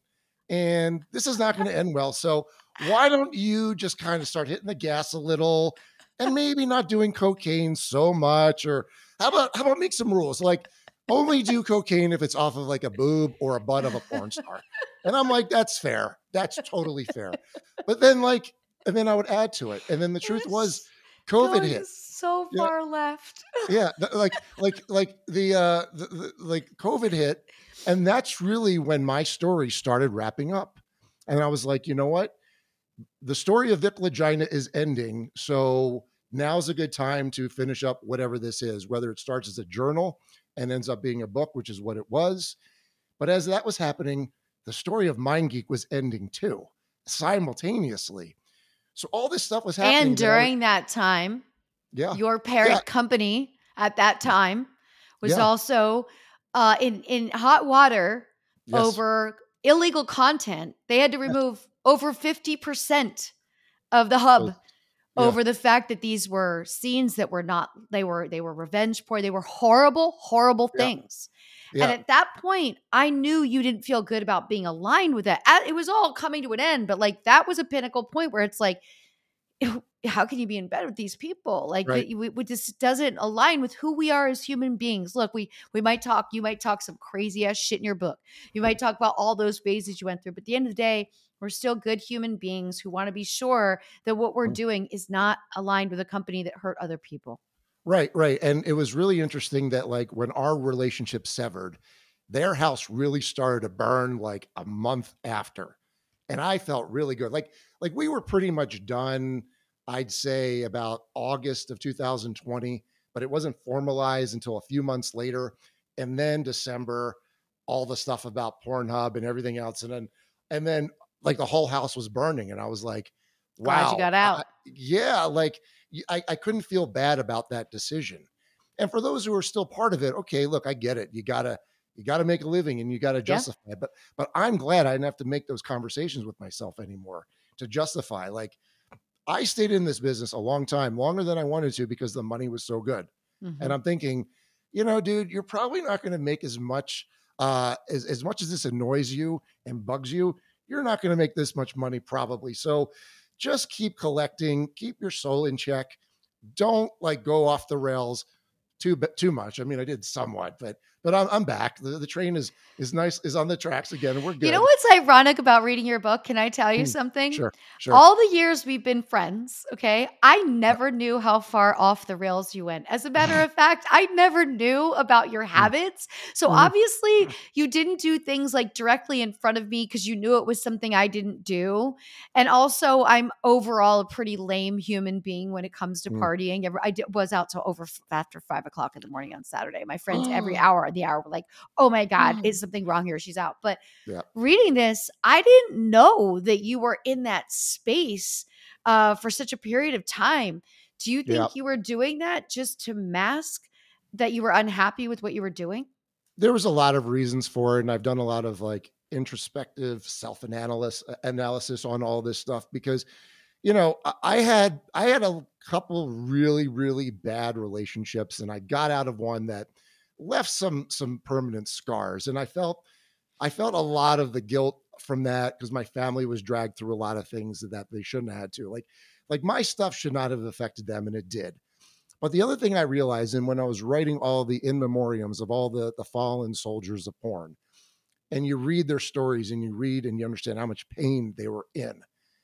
and this is not going to end well. So why don't you just kind of start hitting the gas a little, and maybe not doing cocaine so much? Or how about how about make some rules, like only do cocaine if it's off of like a boob or a butt of a porn star. And I'm like, that's fair. That's totally fair. But then, like, and then I would add to it. And then the truth was, It's COVID going hit. so Yeah. far left. Yeah. th- Like, like, like the, uh, the, the, like COVID hit. And that's really when my story started wrapping up. And I was like, you know what? The story of Vic Legina is ending. So now's a good time to finish up whatever this is, whether it starts as a journal and ends up being a book, which is what it was. But as that was happening, the story of MindGeek was ending too, simultaneously. So all this stuff was And happening that I was, during that time, yeah, your yeah, parent company at that time was yeah, also uh, in in hot water yes, over illegal content. They had to yes. remove over fifty percent of the It was, hub Yeah. over the fact that these were scenes that were not they were they were revenge porn. They were horrible, horrible Yeah. things. And Yeah. at that point, I knew you didn't feel good about being aligned with that. A- It was all coming to an end, but like that was a pinnacle point where it's like, how can you be in bed with these people? Like Right. we, we just doesn't align with who we are as human beings. Look, we we might talk, you might talk some crazy ass shit in your book. You might talk about all those phases you went through, but at the end of the day, we're still good human beings who want to be sure that what we're Mm. doing is not aligned with a company that hurt other people. Right, right. And it was really interesting that like when our relationship severed, their house really started to burn like a month after. And I felt really good. Like like we were pretty much done, I'd say about August of two thousand twenty, but it wasn't formalized until a few months later. And then December, all the stuff about Pornhub and everything else. And then and then like the whole house was burning. And I was like, Glad you wow. got I, out. I- yeah, like y- I, I couldn't feel bad about that decision. And for those who are still part of it, okay, look, I get it. You gotta you gotta make a living and you gotta Yeah. justify it. But but I'm glad I didn't have to make those conversations with myself anymore to justify. Like I stayed in this business a long time, longer than I wanted to because the money was so good. And Hmm. I'm thinking, you know, dude, you're probably not going to make as much uh as, as much as this annoys you and bugs you, you're not going to make this much money probably. So just keep collecting, keep your soul in check. Don't like go off the rails too too much. I mean, I did somewhat, but but I'm, I'm back. The, the train is is nice is on the tracks again, and we're You know good. what's ironic about reading your book? Can I tell you Hmm. something? Sure, sure. All the years we've been friends, okay, I never knew how far off the rails you went. As a matter Yeah. of fact, I never knew about your Mm, habits. So mhm, obviously, you didn't do things like directly in front of me because you knew it was something I didn't do. And also, I'm overall a pretty lame human being when it comes to mm. partying. Ever- I did, was out till over f- after five o'clock in the morning on Saturday. My friends every hour of the hour were like, "Oh my god, is something wrong here? She's out." But Yeah, reading this, I didn't know that you were in that space uh, for such a period of time. Do you yeah. think you were doing that just to mask that you were unhappy with what you were doing? There was a lot of reasons for it, and I've done a lot of like introspective self analysis analysis on all this stuff because you know I, I had I had a couple really really bad relationships, and I got out of one that left some some permanent scars, and I felt I felt a lot of the guilt from that because my family was dragged through a lot of things that they shouldn't have had to. Like, like my stuff should not have affected them, and it did. But the other thing I realized, and when I was writing all the in memoriams of all the the fallen soldiers of porn, and you read their stories and you read and you understand how much pain they were in.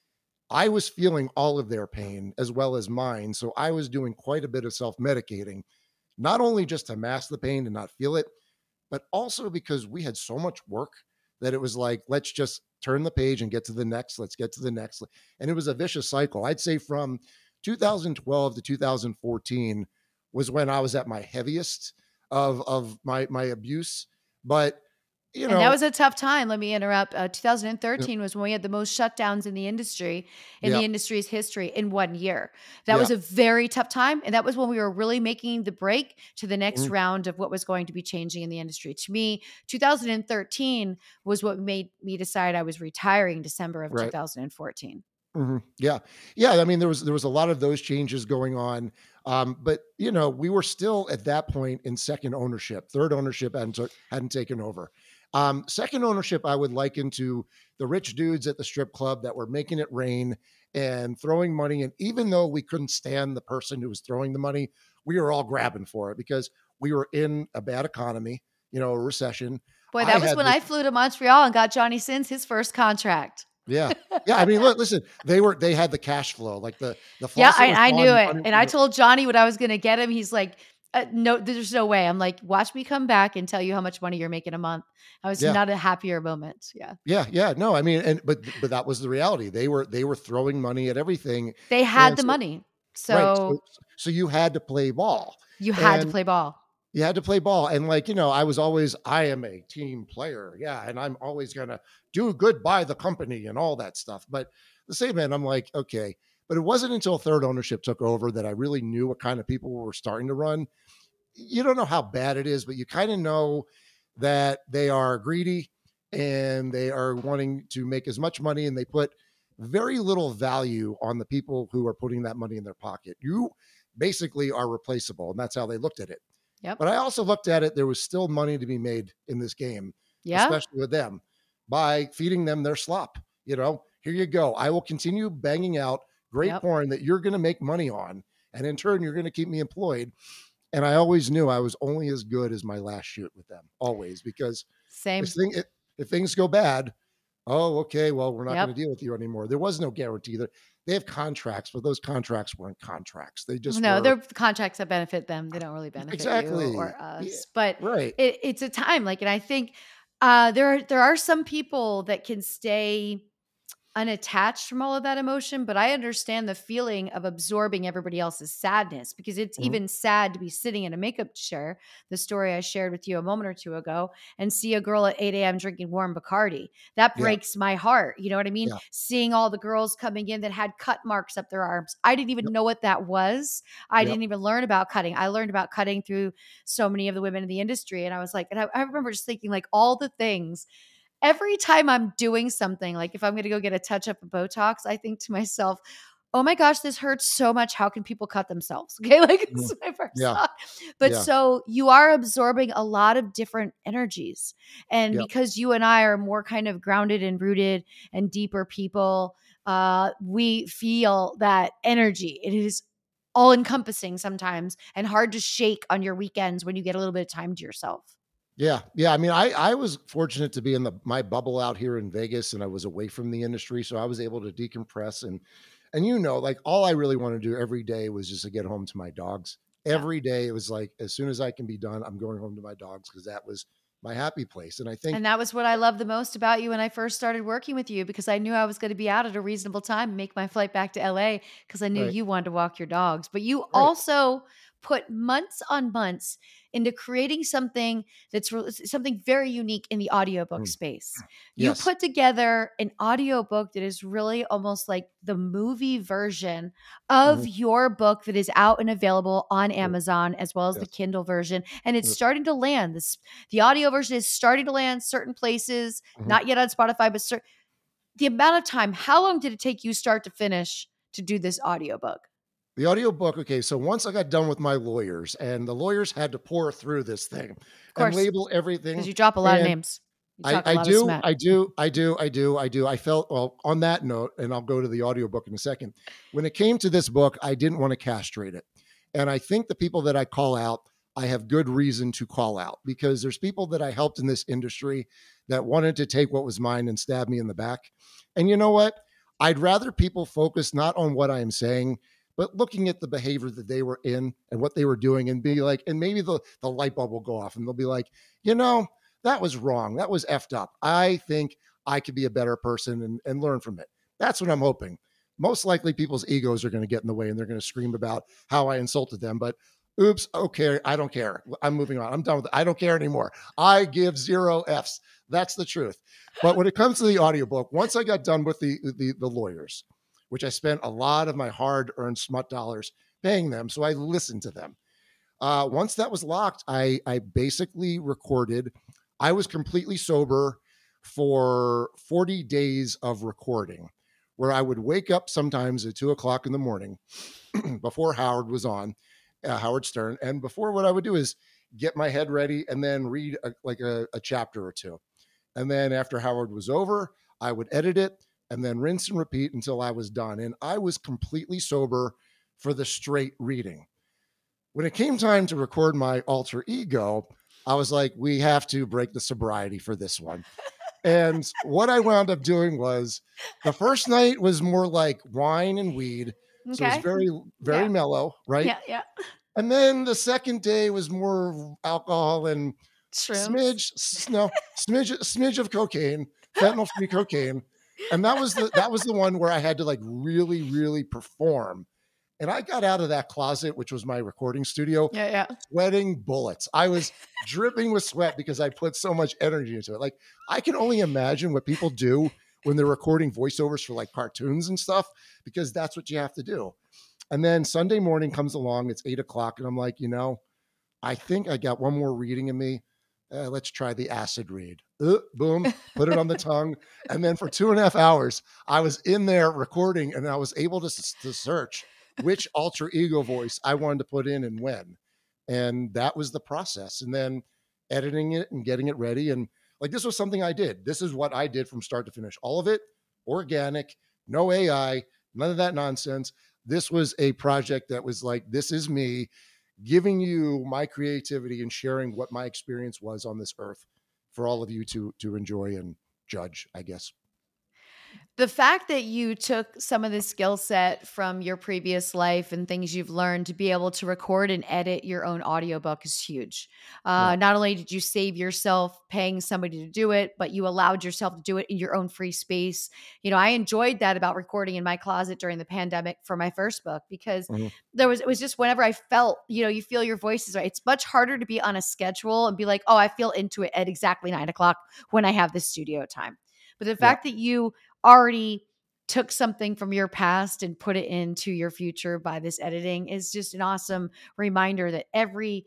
I was feeling all of their pain as well as mine. So I was doing quite a bit of self medicating, not only just to mask the pain and not feel it, but also because we had so much work that it was like, let's just turn the page and get to the next. Let's get to the next. And it was a vicious cycle. I'd say from two thousand twelve to two thousand fourteen was when I was at my heaviest of of my my abuse. But you And that know, was a tough time. Let me interrupt. Uh, yeah, two thousand thirteen was when we had the most shutdowns in the industry, in yeah, the industry's history in one year. That yeah, was a very tough time. And that was when we were really making the break to the next mhm, round of what was going to be changing in the industry. To me, two thousand thirteen was what made me decide I was retiring December of right. two thousand fourteen. Mhm. Yeah. Yeah, I mean, there was there was a lot of those changes going on, um, but, you know, we were still at that point in second ownership. Third ownership hadn't took hadn't taken over. Um, second ownership, I would liken to the rich dudes at the strip club that were making it rain and throwing money, and even though we couldn't stand the person who was throwing the money, we were all grabbing for it because we were in a bad economy, you know, a recession. Boy, I that was had when this I flew to Montreal and got Johnny Sins his first contract. yeah. Yeah, I mean, look, listen, they were they had the cash flow, like the the Yeah, faucet I was I on, knew the it, money, and you I know. told Johnny what I was gonna get him. He's like, uh, "No, there's no way." I'm like, "Watch me come back and tell you how much money you're making a month." I was Yeah. not a happier moment. Yeah. Yeah, yeah, no, I mean, and but but that was the reality. They were they were throwing money at everything, They had and the so money, right, so so so you had to play ball, you had to and play ball. you had to play ball, and, like, you know, I was always I am a team player, yeah, and I'm always gonna do good by the company and all that stuff, but the same end, I'm like, "Okay," but it wasn't until third ownership took over that I really knew what kind of people were starting to run. You don't know how bad it is, but you kind of know that they are greedy and they are wanting to make as much money and they put very little value on the people who are putting that money in their pocket. You basically are replaceable. And that's how they looked at it. Yep. But I also looked at it, there was still money to be made in this game, Yeah. especially with them, by feeding them their slop. You know, here you go. I will continue banging out great Yep. porn that you're going to make money on. And in turn, you're going to keep me employed. And I always knew I was only as good as my last shoot with them, always, because if, Same. thing, if, if things go bad, oh, okay, well, we're not going Yep. to deal with you anymore. There was no guarantee that they have contracts, but those contracts weren't contracts. They just No, were. they're contracts that benefit them. They don't really benefit you Exactly. or Yeah, us. But right. it, it's a time like, and I think uh, there are, there are some people that can stay unattached from all of that emotion, but I understand the feeling of absorbing everybody else's sadness, because it's Mhm. even sad to be sitting in a makeup chair, the story I shared with you a moment or two ago, and see a girl at eight a.m. drinking warm Bacardi. That Yeah. breaks my heart. You know what I mean? Yeah. Seeing all the girls coming in that had cut marks up their arms. I didn't even Yep. know what that was. I Yep. didn't even learn about cutting. I learned about cutting through so many of the women in the industry. And I was like, and I, I remember just thinking, like, all the things every time I'm doing something, like if I'm going to go get a touch up of Botox, I think to myself, oh my gosh, this hurts so much. How can people cut themselves? Okay. Like Mhm. it's my first Yeah. thought. But Yeah. so you are absorbing a lot of different energies. And Yep. because you and I are more kind of grounded and rooted and deeper people, uh, we feel that energy. It is all encompassing sometimes and hard to shake on your weekends when you get a little bit of time to yourself. Yeah. Yeah. I mean, I I was fortunate to be in the my bubble out here in Vegas, and I was away from the industry, so I was able to decompress and and you know, like all I really want to do every day was just to get home to my dogs. Yeah. Every day it was like as soon as I can be done, I'm going home to my dogs because that was my happy place. And I think And that was what I loved the most about you when I first started working with you, because I knew I was going to be out at a reasonable time and make my flight back to L A, because I knew right, you wanted to walk your dogs. But you right. also put months on months into creating something that's re- something very unique in the audiobook Mm. space. You Yes. put together an audiobook that is really almost like the movie version of Mhm. your book that is out and available on Yes. Amazon, as well as the Yes. Kindle version, and it's Yes. starting to land. This the audio version is starting to land certain places, Mhm. not yet on Spotify, but cer- the amount of time, how long did it take you start to finish to do this audiobook? The audiobook, okay, so once I got done with my lawyers, and the lawyers had to pour through this thing Of and course, label because everything, you drop a lot of and names. You I talk a I lot of do, smack. I do, I do, I do, I do. I felt well on that note, and I'll go to the audiobook in a second. When it came to this book, I didn't want to castrate it. And I think the people that I call out, I have good reason to call out because there's people that I helped in this industry that wanted to take what was mine and stab me in the back. And you know what? I'd rather people focus not on what I'm saying, but looking at the behavior that they were in and what they were doing and be like, and maybe the, the light bulb will go off and they'll be like, you know, that was wrong. That was effed up. I think I could be a better person and, and learn from it. That's what I'm hoping. Most likely people's egos are going to get in the way and they're going to scream about how I insulted them. But oops, okay, I don't care. I'm moving on. I'm done with it. I don't care anymore. I give zero F's. That's the truth. But when it comes to the audiobook, once I got done with the, the, the lawyers, which I spent a lot of my hard earned smut dollars paying them, so I listened to them. Uh, once that was locked, I, I basically recorded. I was completely sober for forty days of recording, where I would wake up sometimes at two o'clock in the morning before Howard was on, uh, Howard Stern. And before, what I would do is get my head ready and then read a, like a, a chapter or two. And then after Howard was over, I would edit it and then rinse and repeat until I was done. And I was completely sober for the straight reading. When it came time to record my alter ego, I was like, we have to break the sobriety for this one. And what I wound up doing was the first night was more like wine and weed. So it was Okay. very, very Yeah. mellow, right? Yeah. Yeah. And then the second day was more alcohol and Shrooms. smidge, no, smidge, smidge of cocaine, fentanyl free cocaine. And that was the that was the one where I had to like really, really perform. And I got out of that closet, which was my recording studio, Yeah. Yeah. sweating bullets. I was dripping with sweat because I put so much energy into it. Like I can only imagine what people do when they're recording voiceovers for like cartoons and stuff, because that's what you have to do. And then Sunday morning comes along, it's eight o'clock, and I'm like, you know, I think I got one more reading in me. Uh, let's try the acid read. Uh, boom, put it on the tongue. And then for two and a half hours, I was in there recording and I was able to, to search which alter ego voice I wanted to put in and when. And that was the process. And then editing it and getting it ready. And like this was something I did. This is what I did from start to finish. All of it organic, no A I, none of that nonsense. This was a project that was like, this is me giving you my creativity and sharing what my experience was on this earth for all of you to to enjoy and judge, I guess. The fact that you took some of the skill set from your previous life and things you've learned to be able to record and edit your own audiobook is huge. Yeah. Uh, not only did you save yourself paying somebody to do it, but you allowed yourself to do it in your own free space. You know, I enjoyed that about recording in my closet during the pandemic for my first book because Mhm. there was, it was just whenever I felt, you know, you feel your voices right. It's much harder to be on a schedule and be like, oh, I feel into it at exactly nine o'clock when I have the studio time. But the Yeah. fact that you already took something from your past and put it into your future by this editing is just an awesome reminder that everything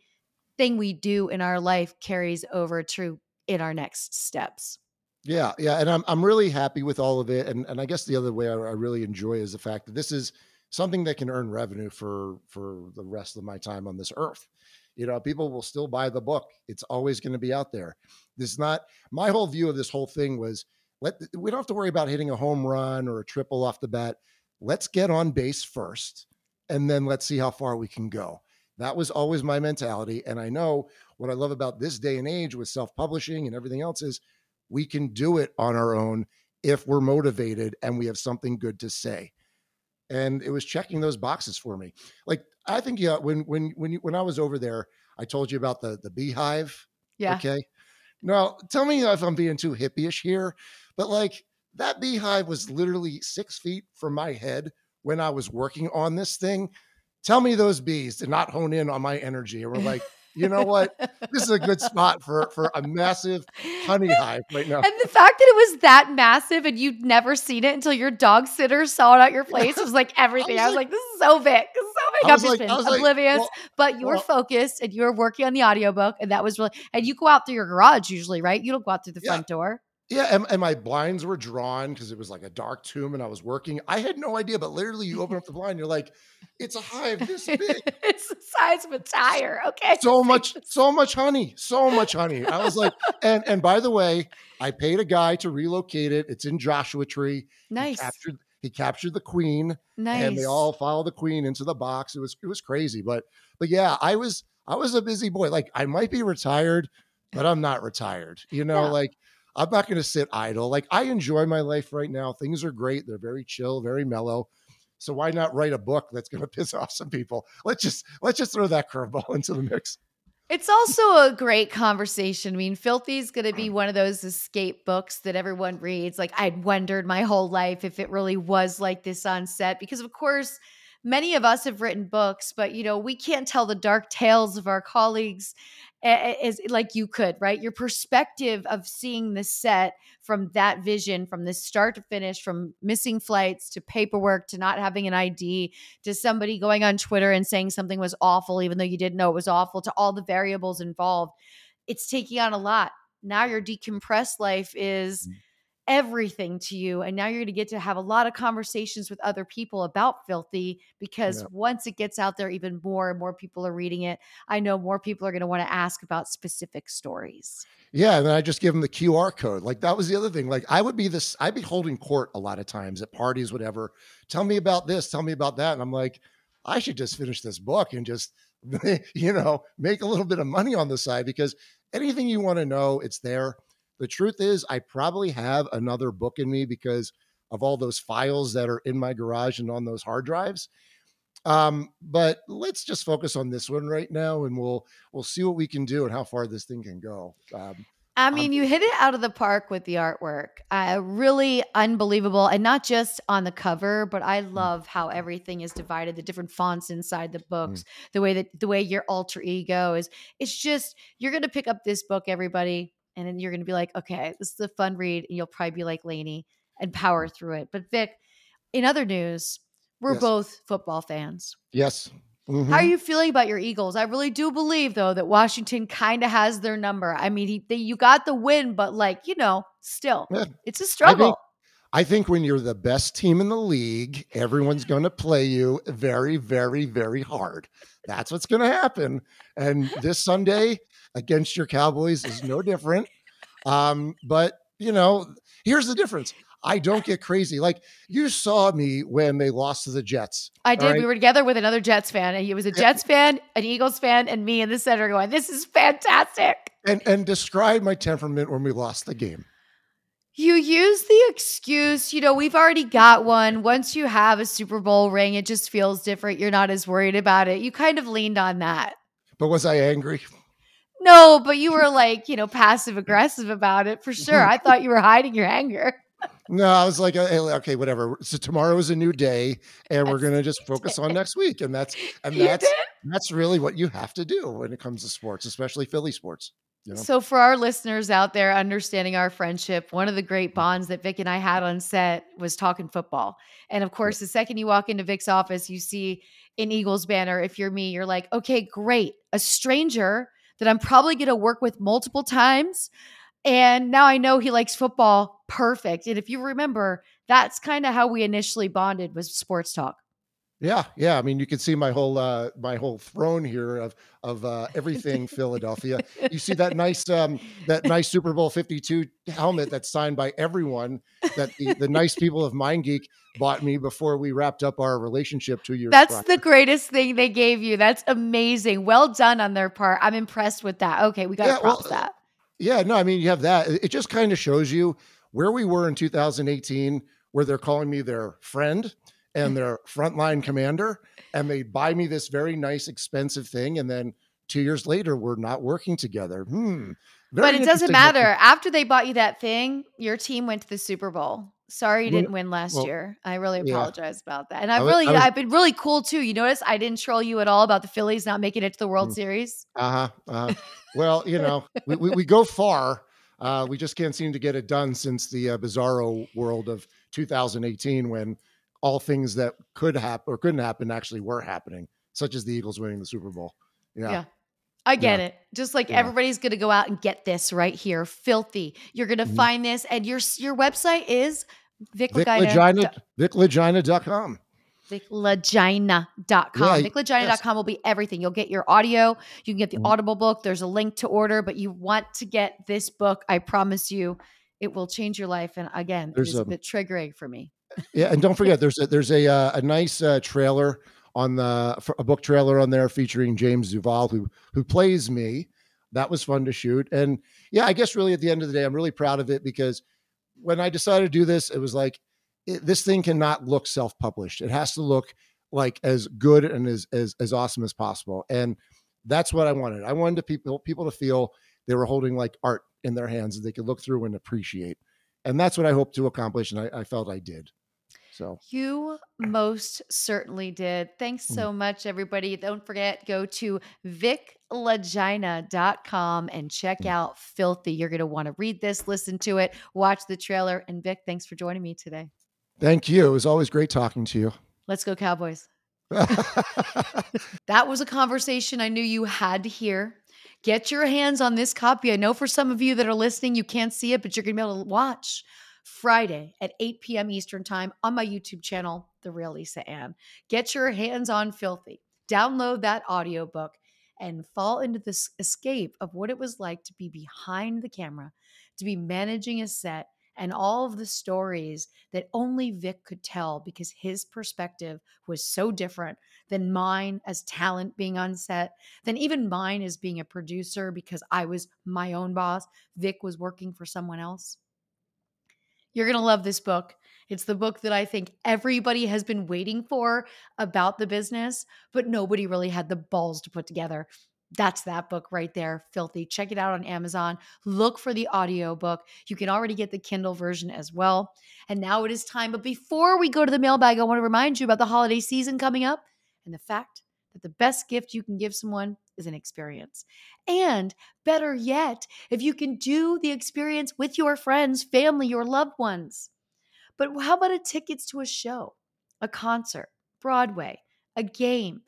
we do in our life carries over to in our next steps. Yeah, yeah, and I'm I'm really happy with all of it, and and I guess the other way I, I really enjoy is the fact that this is something that can earn revenue for for the rest of my time on this earth. You know, people will still buy the book. It's always going to be out there. This is not my whole view of this whole thing was let we don't have to worry about hitting a home run or a triple off the bat. Let's get on base first, and then let's see how far we can go. That was always my mentality, and I know what I love about this day and age with self-publishing and everything else is we can do it on our own if we're motivated and we have something good to say. And it was checking those boxes for me. Like I think yeah, when when when you, when I was over there, I told you about the the beehive. Yeah. Okay, now tell me if I'm being too hippie-ish here, but like that beehive was literally six feet from my head when I was working on this thing. Tell me those bees did not hone in on my energy and were like, you know what? This is a good spot for for a massive honey hive right now. And the fact that it was that massive and you'd never seen it until your dog sitter saw it at your place was like I everything. was I was like, like, this is so big. This is so big. I I've was just like, I been was like, oblivious, well, but you were well, focused and you were working on the audiobook. And that was really, and you go out through your garage usually, right? You don't go out through the yeah, front door. yeah, and, and my blinds were drawn because it was like a dark tomb and I was working. I had no idea, but literally you open up the blind, you're like, it's a hive this big. It's the size of a tire. Okay. So Say much, this. so much honey, so much honey. I was like, and and by the way, I paid a guy to relocate it. It's in Joshua Tree. He Nice. captured he captured the queen, and they Nice. all follow the queen into the box. It was it was crazy, but but yeah, I was I was a busy boy. Like I might be retired, but I'm not retired. You know, No. like I'm not going to sit idle. Like I enjoy my life right now. Things are great. They're very chill, very mellow. So why not write a book that's going to piss off some people? Let's just let's just throw that curveball into the mix. It's also a great conversation. I mean, Filthy is going to be one of those escape books that everyone reads. Like, I'd wondered my whole life if it really was like this on set, because, of course, many of us have written books, but, you know, we can't tell the dark tales of our colleagues as like you could, right? Your perspective of seeing the set from that vision, from the start to finish, from missing flights to paperwork to not having an I D to somebody going on Twitter and saying something was awful, even though you didn't know it was awful, to all the variables involved. It's taking on a lot. Now your decompressed life is everything to you. And now you're going to get to have a lot of conversations with other people about Filthy because Yeah. once it gets out there even more and more people are reading it, I know more people are going to want to ask about specific stories. Yeah, and then I just give them the Q R code. Like that was the other thing. Like I would be this, I'd be holding court a lot of times at parties, whatever. Tell me about this, tell me about that. And I'm like, I should just finish this book and just, you know, make a little bit of money on the side because anything you want to know, it's there. The truth is, I probably have another book in me because of all those files that are in my garage and on those hard drives. Um, but let's just focus on this one right now, and we'll we'll see what we can do and how far this thing can go. Um, I I'm mean, you hit it out of the park with the artwork. Uh, really unbelievable. And not just on the cover, but I love how everything is divided, the different fonts inside the mm, books, the way that the way your alter ego is. It's just, you're going to pick up this book, everybody, and then you're going to be like, okay, this is a fun read. And you'll probably be like Lainey and power mm. through it. But Vic, in other news, we're Yes, both football fans. yes, How are Hmm. you feeling about your Eagles? I really do believe, though, that Washington kind of has their number. I mean, he, they, you got the win, but like, you know, still, Yeah. it's a I think struggle. I think when you're the best team in the league, everyone's going to play you very, very, very hard. That's what's going to happen. And this Sunday against your Cowboys is no different. Um, but you know, here's the difference. I don't get crazy. Like you saw me when they lost to the Jets. I All did. We right. were together with another Jets fan, and he was a Yeah, Jets fan, an Eagles fan, and me in the center going, "This is fantastic." and and describe my temperament when we lost the game. You use the excuse, you know, we've already got one. Once you have a Super Bowl ring, it just feels different. You're not as worried about it. You kind of leaned on that. But was I angry? No, but you were like, you know, passive aggressive about it for sure. I thought you were hiding your anger. No, I was like, "Hey, okay, whatever. So tomorrow is a new day, and we're Yes, gonna just you focus on did. next week." And that's and You that's did. that's really what you have to do when it comes to sports, especially Philly sports. You know. So, for our listeners out there understanding our friendship, one of the great bonds that Vic and I had on set was talking football. And of Yeah. course, the second you walk into Vic's office, you see an Eagles banner. If you're me, you're like, okay, great. A stranger that I'm probably going to work with multiple times. And now I know he likes football. Perfect. And if you remember, that's kind of how we initially bonded was sports talk. Yeah, yeah. I mean, you can see my whole uh, my whole throne here of of uh, everything Philadelphia. You see that nice um, that nice Super Bowl fifty-two helmet that's signed by everyone that the the nice people of MindGeek bought me before we wrapped up our relationship two years That's prior. the greatest thing they gave you. That's amazing. Well done on their part. I'm impressed with that. Okay, we got to Yeah, well, props that. yeah, no, I mean, you have that. It it just kind of shows you where we were in two thousand eighteen, where they're calling me their friend and their frontline commander, and they buy me this very nice, expensive thing, and then two years later, we're not working together. Hmm, But very it doesn't interesting how matter. things. After they bought you that thing, your team went to the Super Bowl. Sorry you Well, didn't win last well, year. I really yeah, apologize about that. And I I've was, I really was, I've been really cool too. You notice I didn't troll you at all about the Phillies not making it to the World uh Series. huh, uh well, you know, we, we we go far. Uh, we just can't seem to get it done since the uh, bizarro world of two thousand eighteen, when all things that could happen or couldn't happen actually were happening, such as the Eagles winning the Super Bowl. Yeah, Yeah. I get yeah, it. Just like yeah. everybody's going to go out and get this right here. Filthy. You're going to Mhm. find this and your your website is Vic Vic Lagina. Legina, vic legina dot com. vic legina dot Yeah, com. vic legina dot yes. com will be everything. You'll get your audio, you can get the Mhm. Audible book. There's a link to order, but you want to get this book. I promise you, it will change your life. And again, it There's is a a bit triggering for me. Yeah, and don't forget, there's a, there's a uh, a nice uh, trailer on the for a book trailer on there featuring James Duval, who who plays me. That was fun to shoot, and yeah, I guess really at the end of the day, I'm really proud of it because when I decided to do this, it was like it, this thing cannot look self published. It has to look like as good and as as as awesome as possible, and that's what I wanted. I wanted to people people to feel they were holding like art in their hands that they could look through and appreciate, and that's what I hope to accomplish, and I, I felt I did. So, You most certainly did. Thanks mm, so much, everybody. Don't forget, go to vic legina dot com and check mm. out Filthy. You're going to want to read this, listen to it, watch the trailer. And Vic, thanks for joining me today. Thank you. It was always great talking to you. Let's go, Cowboys. That was a conversation I knew you had to hear. Get your hands on this copy. I know for some of you that are listening, you can't see it, but you're going to be able to watch Friday at eight p.m. Eastern Time on my YouTube channel, The Real Lisa Ann. Get your hands on Filthy. Download that audiobook and fall into this escape of what it was like to be behind the camera, to be managing a set, and all of the stories that only Vic could tell because his perspective was so different than mine as talent being on set, than even mine as being a producer because I was my own boss. Vic was working for someone else. You're going to love this book. It's the book that I think everybody has been waiting for about the business, but nobody really had the balls to put together. That's that book right there, Filthy. Check it out on Amazon. Look for the audio book. You can already get the Kindle version as well. And now it is time. But before we go to the mailbag, I want to remind you about the holiday season coming up and the fact that the best gift you can give someone is an experience. And better yet, if you can do the experience with your friends, family, your loved ones. But how about a tickets to a show, a concert, Broadway, a game?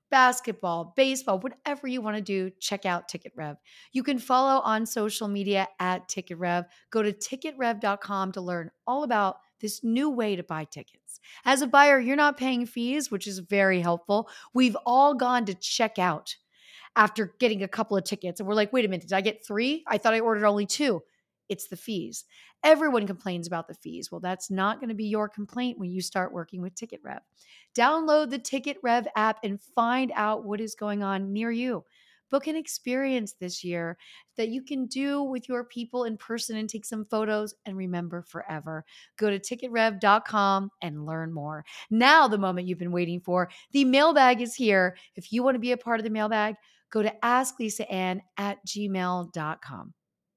basketball, baseball, whatever you want to do, check out Ticket Rev. You can follow on social media at Ticket Rev. Go to ticket rev dot com to learn all about this new way to buy tickets. As a buyer, you're not paying fees, which is very helpful. We've all gone to check out after getting a couple of tickets. And we're like, wait a minute, did I get three? I thought I ordered only two. It's the fees. Everyone complains about the fees. Well, that's not going to be your complaint when you start working with Ticket Rev. Download the Ticket Rev app and find out what is going on near you. Book an experience this year that you can do with your people in person and take some photos and remember forever. Go to ticket rev dot com and learn more. Now, the moment you've been waiting for, the mailbag is here. If you want to be a part of the mailbag, go to ask lisa ann at gmail dot com.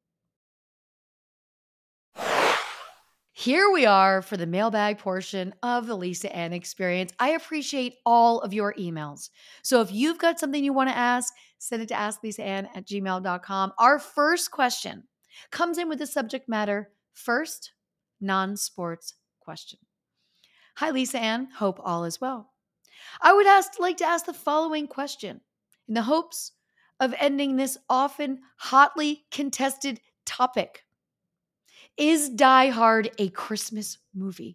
Here we are for the mailbag portion of the Lisa Ann Experience. I appreciate all of your emails. So if you've got something you want to ask, send it to ask lisa ann at gmail dot com. Our first question comes in with the subject matter, first non-sports question. Hi, Lisa Ann. Hope all is well. I would ask, like to ask the following question in the hopes of ending this often hotly contested topic. Is Die Hard a Christmas movie?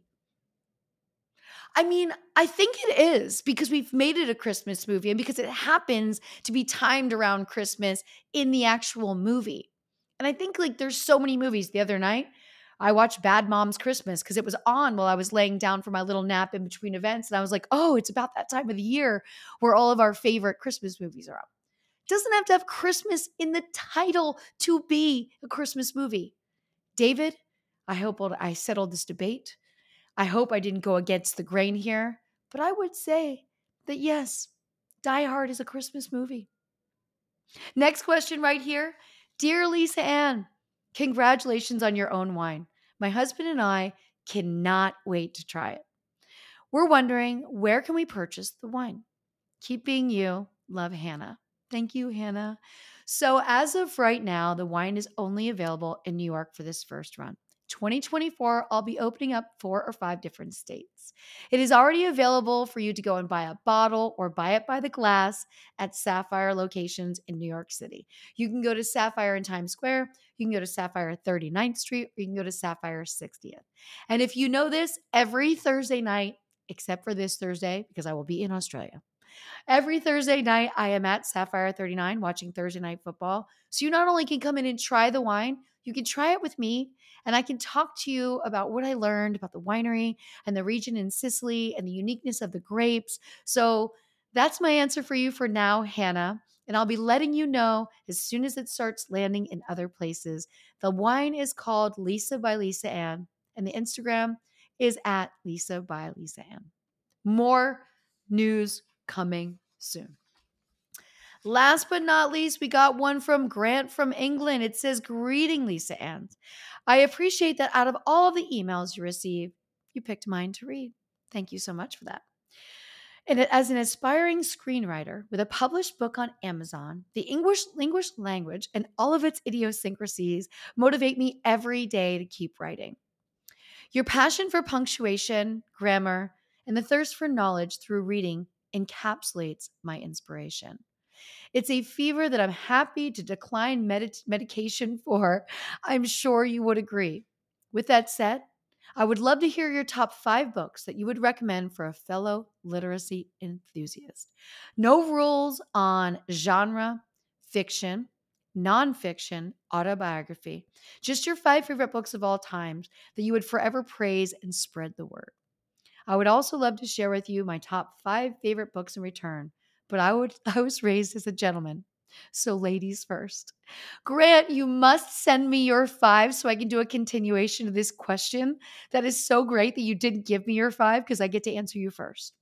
I mean, I think it is because we've made it a Christmas movie and because it happens to be timed around Christmas in the actual movie. And I think like there's so many movies. The other night, I watched Bad Moms Christmas because it was on while I was laying down for my little nap in between events. And I was like, oh, it's about that time of the year where all of our favorite Christmas movies are out. It doesn't have to have Christmas in the title to be a Christmas movie. David, I hope I settled this debate. I hope I didn't go against the grain here, but I would say that yes, Die Hard is a Christmas movie. Next question right here. Dear Lisa Ann, congratulations on your own wine. My husband and I cannot wait to try it. We're wondering, where can we purchase the wine? Keep being you. Love, Hannah. Thank you, Hannah. So, as of right now, the wine is only available in New York for this first run. twenty twenty-four, I'll be opening up four or five different states. It is already available for you to go and buy a bottle or buy it by the glass at Sapphire locations in New York City. You can go to Sapphire in Times Square, you can go to Sapphire thirty-ninth Street, or you can go to Sapphire sixtieth. And if you know this, every Thursday night, except for this Thursday, because I will be in Australia, every Thursday night, I am at Sapphire thirty-nine watching Thursday Night Football. So you not only can come in and try the wine, you can try it with me, and I can talk to you about what I learned about the winery and the region in Sicily and the uniqueness of the grapes. So that's my answer for you for now, Hannah. And I'll be letting you know as soon as it starts landing in other places. The wine is called Lisa by Lisa Ann, and the Instagram is at Lisa by Lisa Ann. More news coming soon. Last but not least, we got one from Grant from England. It says, greeting, Lisa Ann. I appreciate that out of all of the emails you receive, you picked mine to read. Thank you so much for that. And as an aspiring screenwriter with a published book on Amazon, the English, English language and all of its idiosyncrasies motivate me every day to keep writing. Your passion for punctuation, grammar, and the thirst for knowledge through reading encapsulates my inspiration. It's a fever that I'm happy to decline med- medication for. I'm sure you would agree. With that said, I would love to hear your top five books that you would recommend for a fellow literacy enthusiast. No rules on genre, fiction, nonfiction, autobiography. Just your five favorite books of all times that you would forever praise and spread the word. I would also love to share with you my top five favorite books in return, but I would I was raised as a gentleman. So ladies first. Grant, you must send me your five so I can do a continuation of this question. That is so great that you didn't give me your five because I get to answer you first.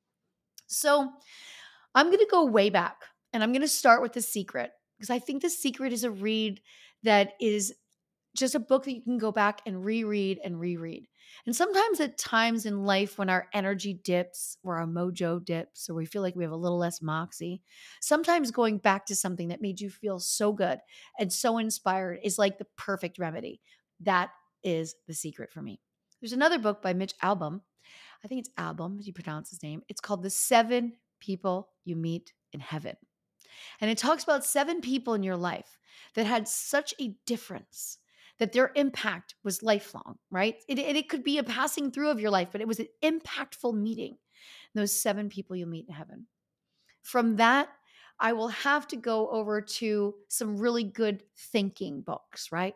So I'm going to go way back and I'm going to start with The Secret because I think The Secret is a read that is just a book that you can go back and reread and reread. And sometimes at times in life when our energy dips or our mojo dips or we feel like we have a little less moxie, sometimes going back to something that made you feel so good and so inspired is like the perfect remedy. That is The Secret for me. There's another book by Mitch Albom. I think it's Album, as you pronounce his name. It's called The Seven people you meet in heaven. And it talks about seven people in your life that had such a difference that their impact was lifelong, right? It, it, it could be a passing through of your life, but it was an impactful meeting. Those seven people you'll meet in heaven. From that, I will have to go over to some really good thinking books, right?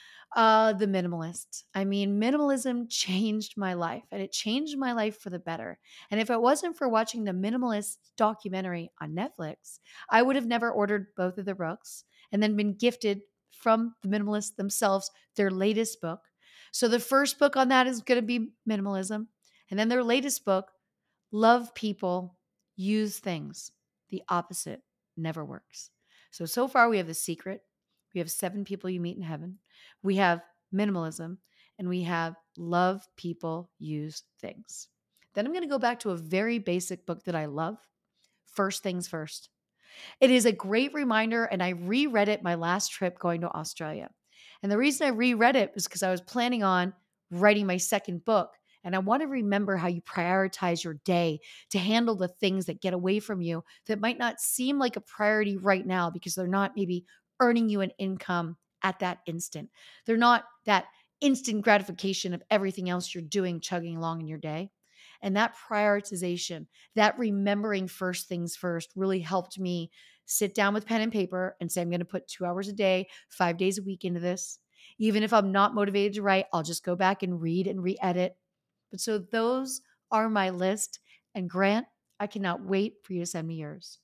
Uh, The Minimalist. I mean, minimalism changed my life and it changed my life for the better. And if it wasn't for watching the Minimalist documentary on Netflix, I would have never ordered both of their books and then been gifted from the Minimalists themselves their latest book. So the first book on that is going to be minimalism. And then their latest book, Love People, Use Things. The opposite never works. So, so far we have The Secret. We have seven people you meet in heaven. We have minimalism, and we have love people, use things. Then I'm going to go back to a very basic book that I love, First Things First. It is a great reminder, and I reread it my last trip going to Australia. And the reason I reread it was because I was planning on writing my second book. And I want to remember how you prioritize your day to handle the things that get away from you that might not seem like a priority right now because they're not maybe earning you an income at that instant. They're not that instant gratification of everything else you're doing, chugging along in your day. And that prioritization, that remembering first things first really helped me sit down with pen and paper and say, I'm going to put two hours a day, five days a week into this. Even if I'm not motivated to write, I'll just go back and read and re edit. But so those are my list. And Grant, I cannot wait for you to send me yours.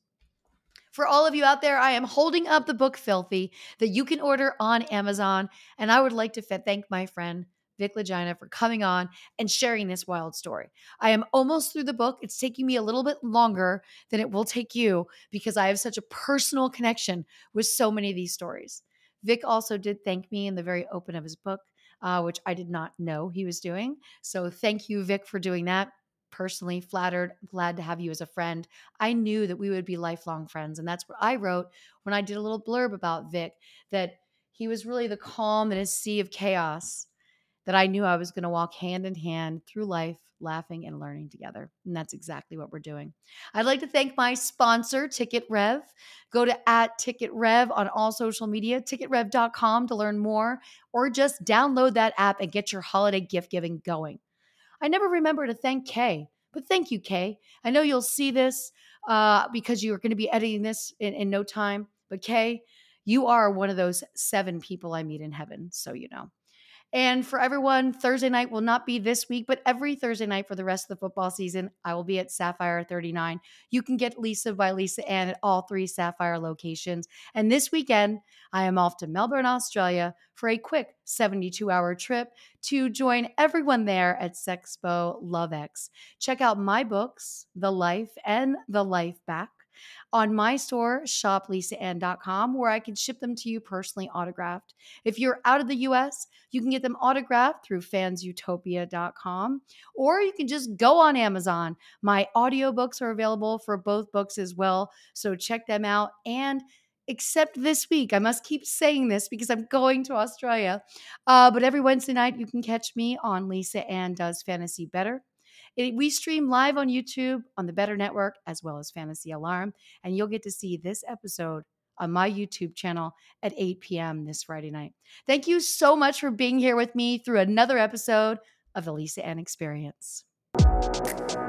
For all of you out there, I am holding up the book Filthy that you can order on Amazon. And I would like to thank my friend Vic Legina for coming on and sharing this wild story. I am almost through the book. It's taking me a little bit longer than it will take you because I have such a personal connection with so many of these stories. Vic also did thank me in the very open of his book, uh, which I did not know he was doing. So thank you, Vic, for doing that. Personally flattered, glad to have you as a friend. I knew that we would be lifelong friends. And that's what I wrote when I did a little blurb about Vic, that he was really the calm in a sea of chaos, that I knew I was going to walk hand in hand through life, laughing and learning together. And that's exactly what we're doing. I'd like to thank my sponsor, Ticket Rev. Go to at Ticket Rev on all social media, ticket rev dot com to learn more, or just download that app and get your holiday gift giving going. I never remember to thank Kay, but thank you, Kay. I know you'll see this uh, because you're going to be editing this in, in no time. But Kay, you are one of those seven people I meet in heaven, so you know. And for everyone, Thursday night will not be this week, but every Thursday night for the rest of the football season, I will be at Sapphire thirty-nine. You can get Lisa by Lisa Ann at all three Sapphire locations. And this weekend, I am off to Melbourne, Australia for a quick seventy-two hour trip to join everyone there at Sexpo LoveX. Check out my books, The Life and The Life Back, on my store, shop lisa ann dot com, where I can ship them to you personally autographed. If you're out of the U S, you can get them autographed through fans utopia dot com, or you can just go on Amazon. My audiobooks are available for both books as well, so check them out. And except this week, I must keep saying this because I'm going to Australia. Uh, but every Wednesday night, you can catch me on Lisa Ann Does Fantasy Better. It, we stream live on YouTube on the Better Network as well as Fantasy Alarm, and you'll get to see this episode on my YouTube channel at eight p.m. this Friday night. Thank you so much for being here with me through another episode of the Lisa Ann Experience.